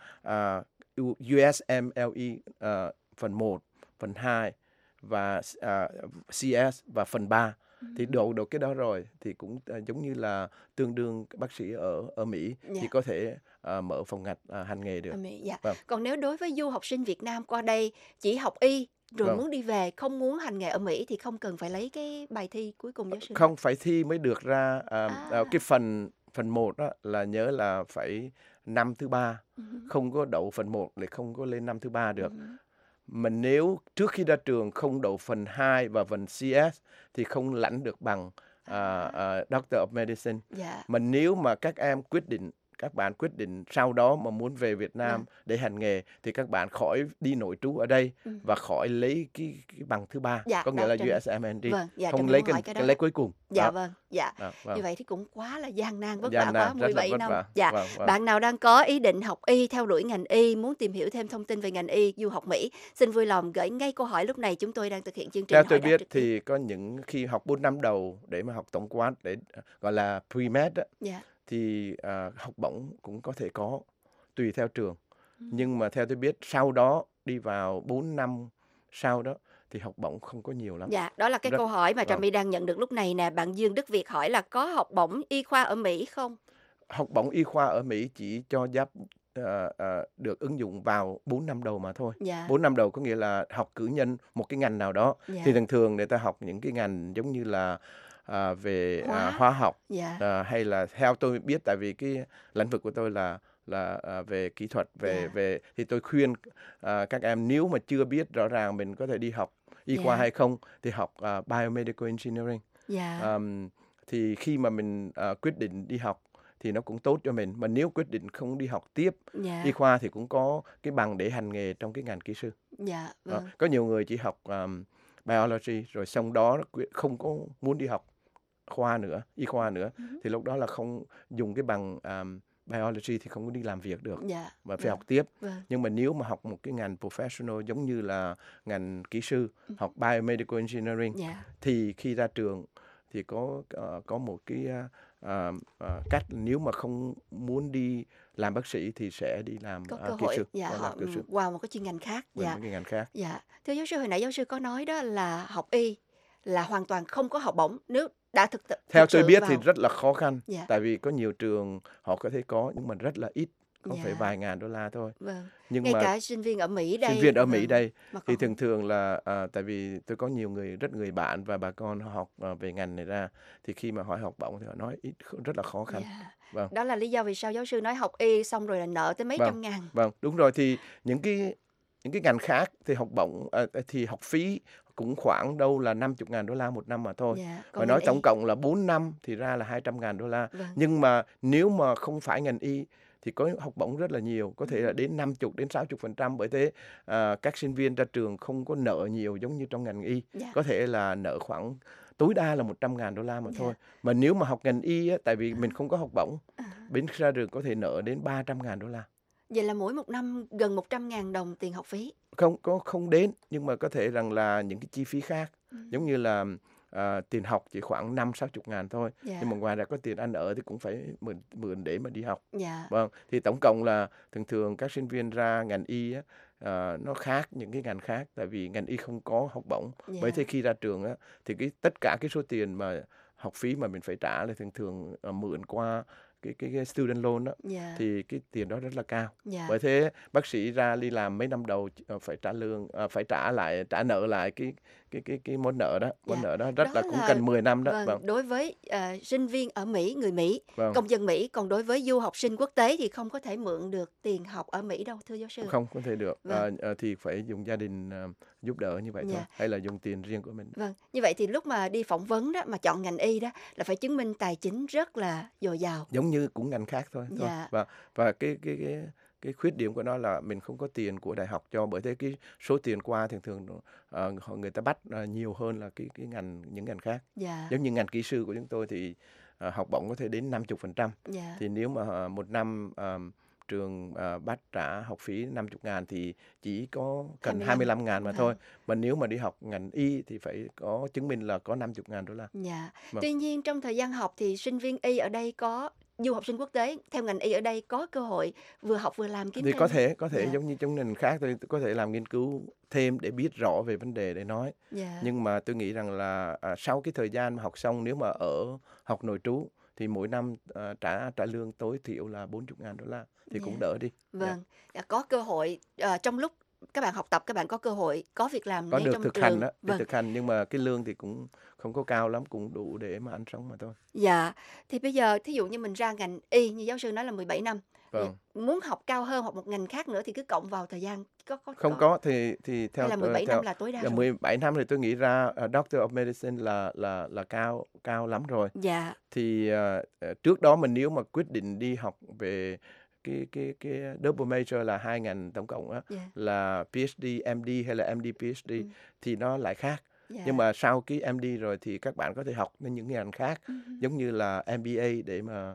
Speaker 14: USMLE phần 1, phần 2 và CS và phần 3. Thì đậu được cái đó rồi thì cũng giống như là tương đương bác sĩ ở Mỹ thì có thể mở phòng ngạch hành nghề được.
Speaker 13: Còn nếu đối với du học sinh Việt Nam qua đây chỉ học y rồi muốn đi về, không muốn hành nghề ở Mỹ thì không cần phải lấy cái bài thi cuối cùng giáo sư?
Speaker 14: Không phải thi mới được ra. Cái phần 1 đó là nhớ là phải năm thứ 3. Không có đậu phần 1 lại không có lên năm thứ 3 được. Mà nếu trước khi ra trường không đậu phần 2 và phần CS thì không lãnh được bằng Doctor of Medicine. Mà nếu mà các bạn quyết định sau đó mà muốn về Việt Nam để hành nghề thì các bạn khỏi đi nội trú ở đây và khỏi lấy cái bằng thứ 3, có nghĩa là USMLE. Không lấy cái lấy cuối cùng.
Speaker 13: Như vậy thì cũng quá là gian nan, vất vả quá, 17 năm. Bạn nào đang có ý định học y, theo đuổi ngành y, muốn tìm hiểu thêm thông tin về ngành y, du học Mỹ, xin vui lòng gửi ngay câu hỏi lúc này, chúng tôi đang thực hiện chương trình
Speaker 14: Theo tôi biết thì có những khi học 4 năm đầu để mà học tổng quát để gọi là pre-med thì học bổng cũng có thể có tùy theo trường. Nhưng mà theo tôi biết sau đó đi vào 4 năm sau đó thì học bổng không có nhiều lắm.
Speaker 13: Đó là cái câu hỏi mà Trà My đang nhận được lúc này nè. Bạn Dương Đức Việt hỏi là có học bổng y khoa ở Mỹ không?
Speaker 14: Học bổng y khoa ở Mỹ chỉ cho được ứng dụng vào 4 năm đầu mà thôi. 4 năm đầu có nghĩa là học cử nhân một cái ngành nào đó. Thì thường người ta học những cái ngành giống như là về hóa học hay là theo tôi biết, tại vì cái lĩnh vực của tôi là về kỹ thuật về thì tôi khuyên các em nếu mà chưa biết rõ ràng mình có thể đi học y khoa hay không thì học biomedical engineering. Thì khi mà mình quyết định đi học thì nó cũng tốt cho mình, mà nếu quyết định không đi học tiếp y khoa thì cũng có cái bằng để hành nghề trong cái ngành kỹ sư. Có nhiều người chỉ học biology rồi xong đó không có muốn đi học y khoa nữa thì lúc đó là không dùng cái bằng biology thì không có đi làm việc được mà phải học tiếp. Nhưng mà nếu mà học một cái ngành professional giống như là ngành kỹ sư, học biomedical engineering thì khi ra trường thì có một cái cách, nếu mà không muốn đi làm bác sĩ thì sẽ đi làm kỹ sư.
Speaker 13: Qua một cái chuyên ngành khác. Thưa giáo sư, hồi nãy giáo sư có nói đó là học y là hoàn toàn không có học bổng nếu đã theo
Speaker 14: tôi biết thì rất là khó khăn. Tại vì có nhiều trường họ có thể có nhưng mà rất là ít. không phải vài ngàn đô la thôi.
Speaker 13: Vâng.
Speaker 14: Nhưng
Speaker 13: ngay
Speaker 14: mà
Speaker 13: cả sinh viên ở Mỹ đây.
Speaker 14: Sinh viên ở Mỹ đây
Speaker 13: mà
Speaker 14: thì thường là tại vì tôi có nhiều người bạn và bà con học về ngành này ra, thì khi mà hỏi học bổng thì họ nói rất là khó khăn. Vâng.
Speaker 13: Đó là lý do vì sao giáo sư nói học y xong rồi là nợ tới mấy trăm ngàn.
Speaker 14: Vâng, đúng rồi. Thì những cái ngành khác thì học bổng thì học phí cũng khoảng đâu là 50.000 đô la một năm mà thôi. Và nói tổng cộng là 4 năm thì ra là 200.000 đô la. Nhưng mà nếu mà không phải ngành y thì có học bổng rất là nhiều, có thể là đến 50 đến 60%. Bởi thế các sinh viên ra trường không có nợ nhiều giống như trong ngành y. Có thể là nợ khoảng tối đa là 100.000 đô la mà thôi. Mà nếu mà học ngành y á, tại vì mình không có học bổng, bên ra trường có thể nợ đến 300.000 đô la.
Speaker 13: Vậy là mỗi một năm gần 100.000 đồng tiền học phí.
Speaker 14: Không đến, nhưng mà có thể rằng là những cái chi phí khác, giống như là tiền học chỉ khoảng 50-60 ngàn thôi. Nhưng mà ngoài ra có tiền ăn ở thì cũng phải mượn để mà đi học. Vâng, thì tổng cộng là thường các sinh viên ra ngành y á, nó khác những cái ngành khác, tại vì ngành y không có học bổng. Bởi thế khi ra trường á, thì tất cả cái số tiền mà học phí mà mình phải trả là thường mượn qua cái student loan đó, thì cái tiền đó rất là cao. Bởi thế bác sĩ ra đi làm mấy năm đầu phải trả lương, phải trả nợ lại cái món nợ đó. Món nợ đó rất là cũng cần 10 năm đó.
Speaker 13: Vâng. Đối với sinh viên ở Mỹ, người Mỹ, công dân Mỹ, còn đối với du học sinh quốc tế thì không có thể mượn được tiền học ở Mỹ đâu, thưa giáo sư.
Speaker 14: Không có thể được. Thì phải dùng gia đình giúp đỡ như vậy thôi, hay là dùng tiền riêng của mình.
Speaker 13: Vâng, như vậy thì lúc mà đi phỏng vấn đó, mà chọn ngành y đó là phải chứng minh tài chính rất là dồi dào.
Speaker 14: Giống như cũng ngành khác thôi. Và cái khuyết điểm của nó là mình không có tiền của đại học cho, bởi thế cái số tiền qua thường người ta bắt nhiều hơn là những ngành khác. Giống như ngành kỹ sư của chúng tôi thì học bổng có thể đến 50%. Thì nếu mà một năm trường bắt trả học phí 50.000 thì chỉ có cần 25.000 mà thôi. Mà nếu mà đi học ngành y thì phải có chứng minh là có 50.000 đô la.
Speaker 13: Tuy nhiên trong thời gian học thì sinh viên y ở đây du học sinh quốc tế theo ngành y ở đây có cơ hội vừa học vừa làm kiếm
Speaker 14: thì
Speaker 13: thêm.
Speaker 14: có thể giống như trong ngành khác tôi có thể làm nghiên cứu thêm để biết rõ về vấn đề để nói. Nhưng mà tôi nghĩ rằng là sau cái thời gian mà học xong, nếu mà học nội trú thì mỗi năm trả lương tối thiểu là 40.000 đô la thì cũng đỡ đi.
Speaker 13: Vâng, có cơ hội trong lúc các bạn học tập, các bạn có cơ hội có việc làm
Speaker 14: có
Speaker 13: ngay
Speaker 14: được
Speaker 13: trong
Speaker 14: thực
Speaker 13: trường.
Speaker 14: hành đó, thực hành, nhưng mà cái lương thì cũng không có cao lắm, cũng đủ để mà ăn sống mà thôi.
Speaker 13: Thì bây giờ thí dụ như mình ra ngành y như giáo sư nói là 17 năm. Muốn học cao hơn, học một ngành khác nữa thì cứ cộng vào thời gian
Speaker 14: không có thì theo
Speaker 13: là 17 năm là tối đa rồi.
Speaker 14: 17 năm thì tôi nghĩ ra Doctor of Medicine là cao lắm rồi. Thì trước đó mình nếu mà quyết định đi học về cái double major là 2 ngành tổng cộng á, là PhD, MD hay là MD PhD thì nó lại khác. Nhưng mà sau cái MD rồi thì các bạn có thể học đến những ngành khác, giống như là MBA để mà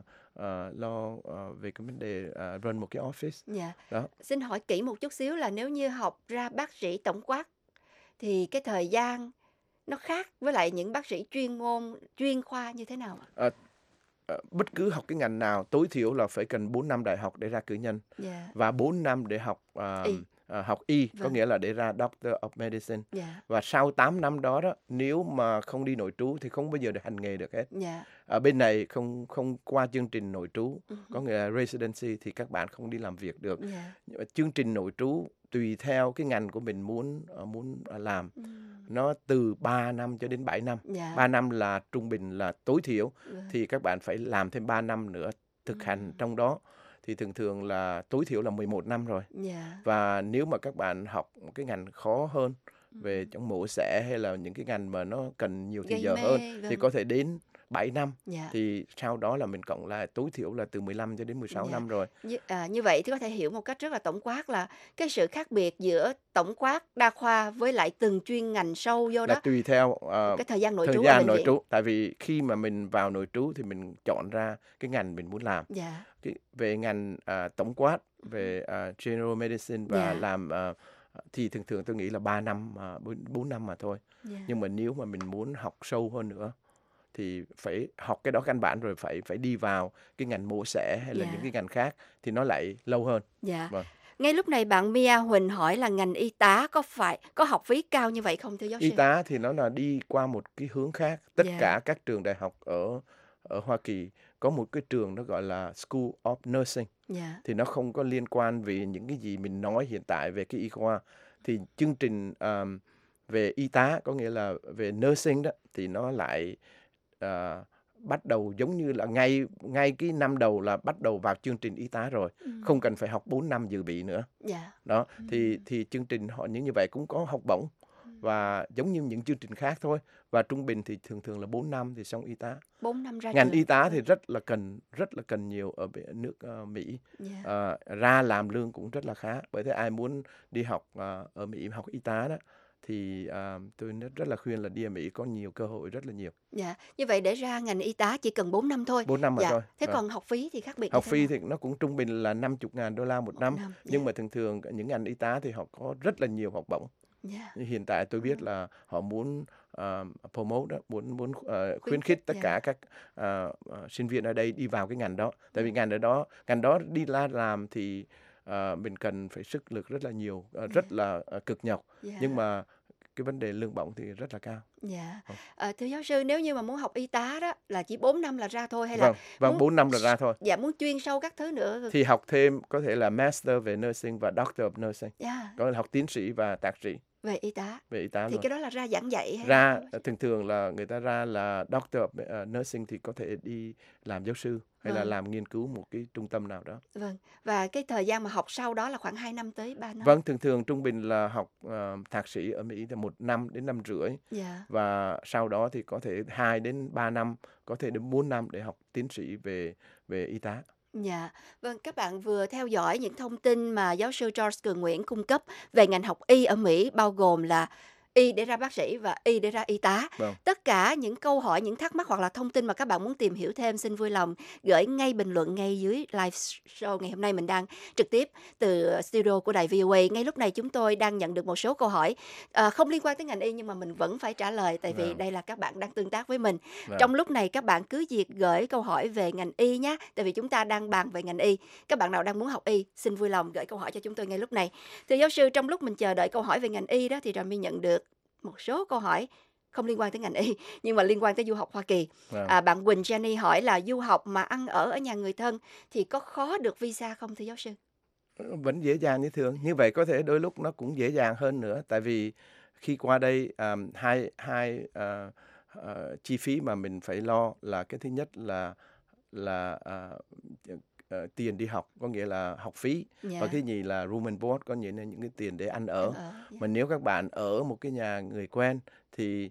Speaker 14: lo về cái vấn đề run một cái office. Đó.
Speaker 13: Xin hỏi kỹ một chút xíu là nếu như học ra bác sĩ tổng quát thì cái thời gian nó khác với lại những bác sĩ chuyên khoa như thế nào ạ?
Speaker 14: Bất cứ học cái ngành nào tối thiểu là phải cần 4 năm đại học để ra cử nhân, và 4 năm để học học y, có nghĩa là để ra Doctor of Medicine. Và sau 8 năm đó, nếu mà không đi nội trú thì không bao giờ được hành nghề được hết. Ở bên này không qua chương trình nội trú, có nghĩa là residency, thì các bạn không đi làm việc được. Chương trình nội trú tùy theo cái ngành của mình muốn làm, nó từ 3 năm cho đến 7 năm. 3 năm là trung bình là tối thiểu, thì các bạn phải làm thêm 3 năm nữa thực hành trong đó. Thì thường là tối thiểu là 11 năm rồi. Và nếu mà các bạn học một cái ngành khó hơn về trong mổ xẻ hay là những cái ngành mà nó cần nhiều thời giờ hơn thì có thể đến 7 năm. Thì sau đó là mình cộng lại tối thiểu là từ 15 cho đến 16 năm rồi.
Speaker 13: Như vậy thì có thể hiểu một cách rất là tổng quát là cái sự khác biệt giữa tổng quát đa khoa với lại từng chuyên ngành sâu vô đó
Speaker 14: là tùy theo
Speaker 13: cái thời gian nội
Speaker 14: trú. Tại vì khi mà mình vào nội trú thì mình chọn ra cái ngành mình muốn làm. Về ngành tổng quát, về general medicine và làm thì thường tôi nghĩ là 3 năm, 4 năm mà thôi. Nhưng mà nếu mà mình muốn học sâu hơn nữa thì phải học cái đó căn bản rồi, phải đi vào cái ngành mổ xẻ hay là những cái ngành khác thì nó lại lâu hơn.
Speaker 13: Ngay lúc này bạn Mia Huỳnh hỏi là ngành y tá có học phí cao như vậy không thưa giáo sư?
Speaker 14: Y tá thì nó là đi qua một cái hướng khác. Tất cả các trường đại học ở Hoa Kỳ có một cái trường nó gọi là School of Nursing. Thì nó không có liên quan về những cái gì mình nói hiện tại về cái y khoa. Thì chương trình về y tá, có nghĩa là về nursing đó, thì nó lại bắt đầu giống như là ngay cái năm đầu là bắt đầu vào chương trình y tá rồi, không cần phải học 4 năm dự bị nữa. Đó, thì chương trình họ như vậy cũng có học bổng và giống như những chương trình khác thôi, và trung bình thì thường là 4 năm thì xong y tá.
Speaker 13: 4 năm ra
Speaker 14: ngành
Speaker 13: trường.
Speaker 14: Y tá thì rất là cần nhiều ở nước Mỹ. Ra làm lương cũng rất là khá, bởi thế ai muốn đi học ở Mỹ học y tá đó thì tôi rất là khuyên là đi ở Mỹ, có nhiều cơ hội rất là nhiều.
Speaker 13: Như vậy để ra ngành y tá chỉ cần 4 năm thôi.
Speaker 14: 4 năm mà thôi.
Speaker 13: Thế còn học phí thì khác biệt.
Speaker 14: Học phí thì nó cũng trung bình là $50,000 một năm. Nhưng mà thường những ngành y tá thì họ có rất là nhiều học bổng. Hiện tại tôi biết là họ muốn promote đó, muốn khuyến khích tất cả các sinh viên ở đây đi vào cái ngành đó. Tại vì ngành đó đi làm thì mình cần phải sức lực rất là nhiều, rất là cực nhọc. Nhưng mà cái vấn đề lương bổng thì rất là cao.
Speaker 13: Thưa giáo sư, nếu như mà muốn học y tá đó là chỉ 4 năm là ra thôi hay là
Speaker 14: Vâng, 4 năm là ra thôi.
Speaker 13: Muốn chuyên sâu các thứ nữa
Speaker 14: thì học thêm có thể là Master về Nursing và Doctor of Nursing. Có học tiến sĩ và thạc sĩ.
Speaker 13: Về y tá.
Speaker 14: Thì
Speaker 13: cái đó là ra giảng dạy hay
Speaker 14: ra thường là người ta ra là Doctor of Nursing thì có thể đi làm giáo sư hay là làm nghiên cứu một cái trung tâm nào đó.
Speaker 13: Và cái thời gian mà học sau đó là khoảng 2 năm tới 3 năm.
Speaker 14: Vâng, thường trung bình là học thạc sĩ ở Mỹ là 1 năm đến 1 năm rưỡi. Và sau đó thì có thể 2 đến 3 năm, có thể đến 4 năm để học tiến sĩ về y tá.
Speaker 13: Các bạn vừa theo dõi những thông tin mà giáo sư George Cường Nguyễn cung cấp về ngành học y ở Mỹ, bao gồm là y để ra bác sĩ và y để ra y tá. Tất cả những câu hỏi, những thắc mắc hoặc là thông tin mà các bạn muốn tìm hiểu thêm, xin vui lòng gửi ngay bình luận ngay dưới live show ngày hôm nay. Mình đang trực tiếp từ studio của đài VOA. Ngay lúc này chúng tôi đang nhận được một số câu hỏi không liên quan tới ngành y, nhưng mà mình vẫn phải trả lời tại vì đây là các bạn đang tương tác với mình. Trong lúc này các bạn cứ việc gửi câu hỏi về ngành y nhé, tại vì chúng ta đang bàn về ngành y. Các bạn nào đang muốn học y, xin vui lòng gửi câu hỏi cho chúng tôi ngay lúc này. Thưa giáo sư, trong lúc mình chờ đợi câu hỏi về ngành y đó thì Trà My nhận được một số câu hỏi không liên quan tới ngành y nhưng mà liên quan tới du học Hoa Kỳ. Bạn Quỳnh Jenny hỏi là du học mà ăn ở nhà người thân thì có khó được visa không thưa giáo sư?
Speaker 14: Vẫn dễ dàng như thường. Như vậy có thể đôi lúc nó cũng dễ dàng hơn nữa. Tại vì khi qua đây hai chi phí mà mình phải lo là cái thứ nhất là tiền đi học, có nghĩa là học phí, và cái gì là room and board, có nghĩa là những cái tiền để ăn ở. Mà nếu các bạn ở một cái nhà người quen thì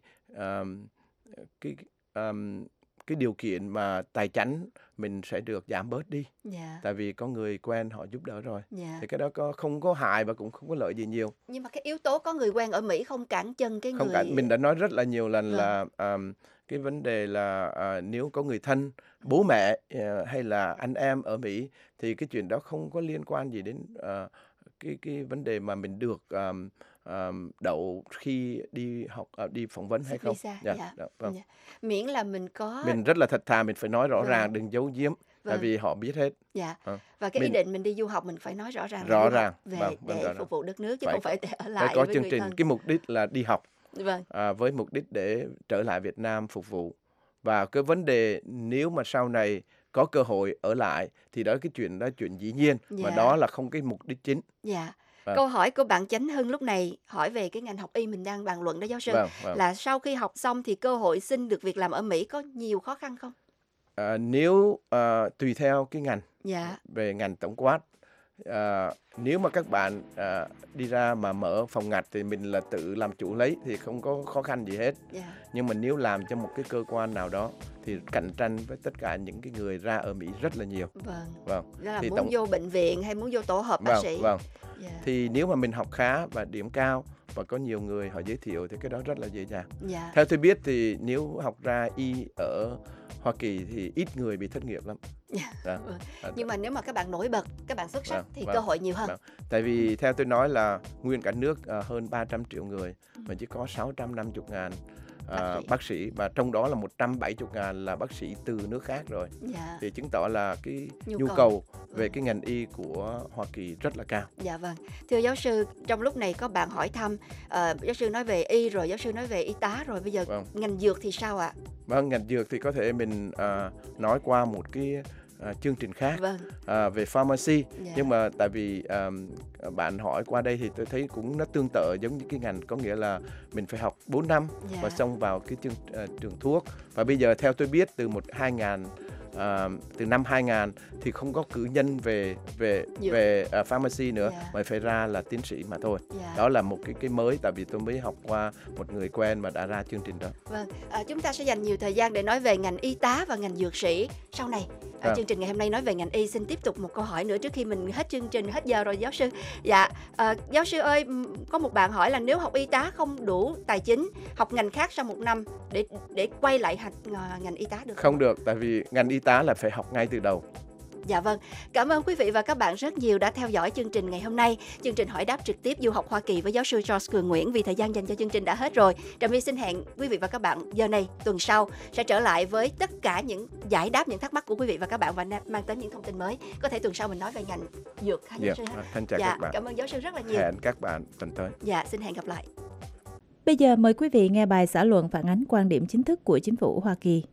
Speaker 14: cái điều kiện mà tài chánh mình sẽ được giảm bớt đi. Tại vì có người quen họ giúp đỡ rồi. Thì cái đó không có hại và cũng không có lợi gì nhiều.
Speaker 13: Nhưng mà cái yếu tố có người quen ở Mỹ không cản chân cái người...
Speaker 14: Mình đã nói rất là nhiều lần là cái vấn đề là nếu có người thân, bố mẹ hay là anh em ở Mỹ thì cái chuyện đó không có liên quan gì đến cái vấn đề mà mình được đậu khi đi học, đi phỏng vấn hay không.
Speaker 13: Miễn là
Speaker 14: mình rất là thật thà, mình phải nói rõ ràng, đừng giấu giếm. Tại vì họ biết hết.
Speaker 13: Và cái ý định mình đi du học mình phải nói rõ ràng để phục vụ đất nước chứ không phải để ở lại
Speaker 14: có
Speaker 13: với
Speaker 14: chương
Speaker 13: người
Speaker 14: trình
Speaker 13: thân.
Speaker 14: Cái mục đích là đi học với mục đích để trở lại Việt Nam phục vụ. Và cái vấn đề nếu mà sau này có cơ hội ở lại thì đó cái chuyện dĩ nhiên, mà đó là không cái mục đích chính.
Speaker 13: Câu hỏi của bạn Chánh Hưng lúc này hỏi về cái ngành học y mình đang bàn luận đó giáo sư, là sau khi học xong thì cơ hội xin được việc làm ở Mỹ có nhiều khó khăn không?
Speaker 14: Nếu tùy theo cái ngành, về ngành tổng quát, nếu mà các bạn đi ra mà mở phòng ngạch thì mình là tự làm chủ lấy thì không có khó khăn gì hết. Nhưng mà nếu làm cho một cái cơ quan nào đó thì cạnh tranh với tất cả những cái người ra ở Mỹ rất là nhiều.
Speaker 13: Đó là thì muốn vô bệnh viện hay muốn vô tổ hợp bác sĩ.
Speaker 14: Thì nếu mà mình học khá và điểm cao và có nhiều người họ giới thiệu thì cái đó rất là dễ dàng. Theo tôi biết thì nếu học ra y ở Hoa Kỳ thì ít người bị thất nghiệp lắm.
Speaker 13: Nhưng mà nếu mà các bạn nổi bật, các bạn xuất sắc thì cơ hội nhiều hơn.
Speaker 14: Tại vì theo tôi nói là nguyên cả nước hơn 300 triệu người mà chỉ có 650.000 bác sĩ, và trong đó là 170.000 là bác sĩ từ nước khác rồi. Thì chứng tỏ là cái nhu cầu về cái ngành y của Hoa Kỳ rất là cao.
Speaker 13: Dạ vâng. Thưa giáo sư, trong lúc này có bạn hỏi thăm, giáo sư nói về y rồi, giáo sư nói về y tá rồi, bây giờ ngành dược thì sao ạ?
Speaker 14: Vâng, ngành dược thì có thể mình nói qua một cái chương trình khác về pharmacy. Nhưng mà tại vì bạn hỏi qua đây thì tôi thấy cũng nó tương tự giống như cái ngành, có nghĩa là mình phải học 4 năm và xong vào cái trường thuốc. Và bây giờ theo tôi biết từ từ năm 2000 thì không có cử nhân về pharmacy nữa, mà phải ra là tiến sĩ mà thôi. Đó là một cái mới, tại vì tôi mới học qua một người quen mà đã ra chương trình đó.
Speaker 13: Vâng, chúng ta sẽ dành nhiều thời gian để nói về ngành y tá và ngành dược sĩ sau này. Chương trình ngày hôm nay nói về ngành y. Xin tiếp tục một câu hỏi nữa trước khi mình hết chương trình, hết giờ rồi giáo sư. Dạ, giáo sư ơi, có một bạn hỏi là nếu học y tá không đủ tài chính, học ngành khác sau 1 năm để quay lại ngành y tá được không?
Speaker 14: Không được, tại vì ngành y tá là phải học ngay từ đầu.
Speaker 13: Dạ vâng, cảm ơn quý vị và các bạn rất nhiều đã theo dõi chương trình ngày hôm nay. Chương trình hỏi đáp trực tiếp du học Hoa Kỳ với giáo sư George Cường Nguyễn. Vì thời gian dành cho chương trình đã hết rồi, Trà My xin hẹn quý vị và các bạn giờ này tuần sau sẽ trở lại với tất cả những giải đáp những thắc mắc của quý vị và các bạn và mang tới những thông tin mới. Có thể tuần sau mình nói về ngành dược. Giáo sư
Speaker 14: Thân chào các bạn.
Speaker 13: Cảm ơn giáo sư rất là nhiều.
Speaker 14: Hẹn các bạn tuần tới.
Speaker 13: Dạ, xin hẹn gặp lại.
Speaker 3: Bây giờ mời quý vị nghe bài xã luận phản ánh quan điểm chính thức của chính phủ Hoa Kỳ.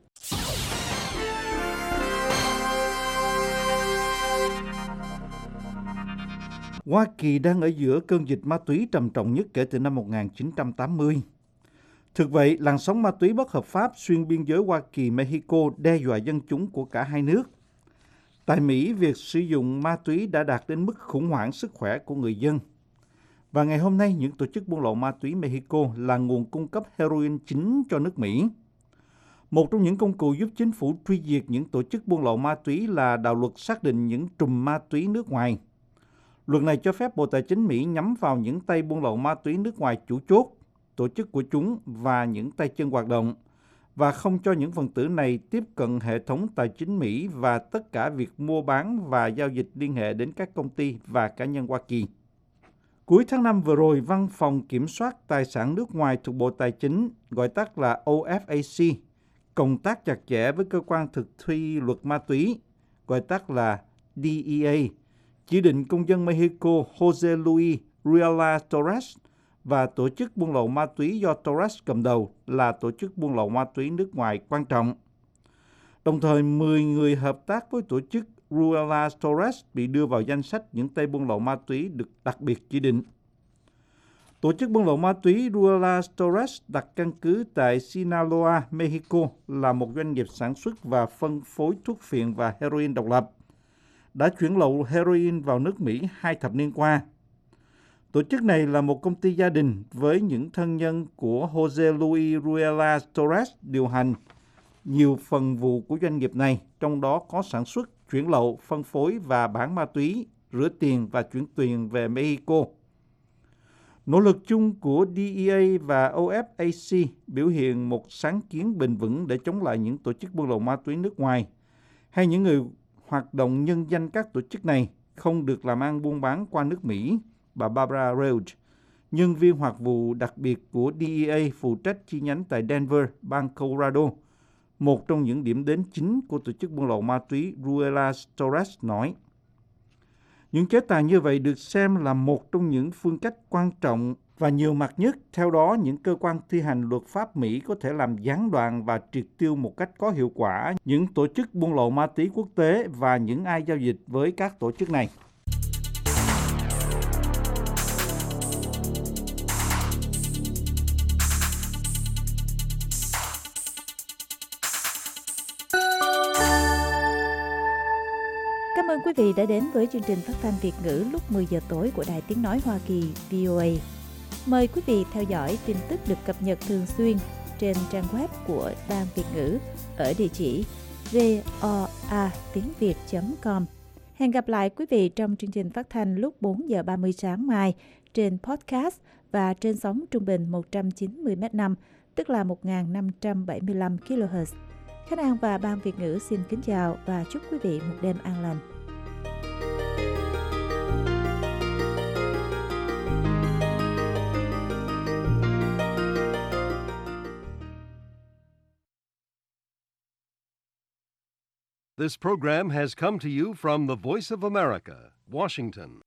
Speaker 5: Hoa Kỳ đang ở giữa cơn dịch ma túy trầm trọng nhất kể từ năm 1980. Thực vậy, làn sóng ma túy bất hợp pháp xuyên biên giới Hoa Kỳ-Mexico đe dọa dân chúng của cả hai nước. Tại Mỹ, việc sử dụng ma túy đã đạt đến mức khủng hoảng sức khỏe của người dân. Và ngày hôm nay, những tổ chức buôn lậu ma túy Mexico là nguồn cung cấp heroin chính cho nước Mỹ. Một trong những công cụ giúp chính phủ truy diệt những tổ chức buôn lậu ma túy là đạo luật xác định những trùm ma túy nước ngoài. Luật này cho phép Bộ Tài chính Mỹ nhắm vào những tay buôn lậu ma túy nước ngoài chủ chốt, tổ chức của chúng và những tay chân hoạt động, và không cho những phần tử này tiếp cận hệ thống tài chính Mỹ và tất cả việc mua bán và giao dịch liên hệ đến các công ty và cá nhân Hoa Kỳ. Cuối tháng 5 vừa rồi, Văn phòng Kiểm soát Tài sản nước ngoài thuộc Bộ Tài chính, gọi tắt là OFAC, cộng tác chặt chẽ với cơ quan thực thi luật ma túy, gọi tắt là DEA, chỉ định công dân Mexico Jose Luis Ruela Torres và tổ chức buôn lậu ma túy do Torres cầm đầu là tổ chức buôn lậu ma túy nước ngoài quan trọng. Đồng thời, 10 người hợp tác với tổ chức Ruela Torres bị đưa vào danh sách những tay buôn lậu ma túy được đặc biệt chỉ định. Tổ chức buôn lậu ma túy Ruela Torres đặt căn cứ tại Sinaloa, Mexico, là một doanh nghiệp sản xuất và phân phối thuốc phiện và heroin độc lập, đã chuyển lậu heroin vào nước Mỹ 2 thập niên qua. Tổ chức này là một công ty gia đình với những thân nhân của Jose Luis Ruela Torres điều hành nhiều phần vụ của doanh nghiệp này, trong đó có sản xuất, chuyển lậu, phân phối và bán ma túy, rửa tiền và chuyển tiền về Mexico. Nỗ lực chung của DEA và OFAC biểu hiện một sáng kiến bền vững để chống lại những tổ chức buôn lậu ma túy nước ngoài, hay những người hoạt động nhân danh các tổ chức này không được làm ăn buôn bán qua nước Mỹ. Bà Barbara Rauch, nhân viên hoạt vụ đặc biệt của DEA phụ trách chi nhánh tại Denver, bang Colorado, một trong những điểm đến chính của tổ chức buôn lậu ma túy Ruela Torres nói. Những chế tài như vậy được xem là một trong những phương cách quan trọng và nhiều mặt nhất. Theo đó, những cơ quan thi hành luật pháp Mỹ có thể làm gián đoạn và triệt tiêu một cách có hiệu quả những tổ chức buôn lậu ma túy quốc tế và những ai giao dịch với các tổ chức này.
Speaker 3: Cảm ơn quý vị đã đến với chương trình phát thanh Việt ngữ lúc 10 giờ tối của Đài Tiếng Nói Hoa Kỳ VOA. Mời quý vị theo dõi tin tức được cập nhật thường xuyên trên trang web của Ban Việt ngữ ở địa chỉ voatiengviet.com. Hẹn gặp lại quý vị trong chương trình phát thanh lúc 4 giờ 30 sáng mai trên podcast và trên sóng trung bình 190 m5, tức là 1.575 kHz. Khánh An và Ban Việt ngữ xin kính chào và chúc quý vị một đêm an lành.
Speaker 1: This program has come to you from the Voice of America, Washington.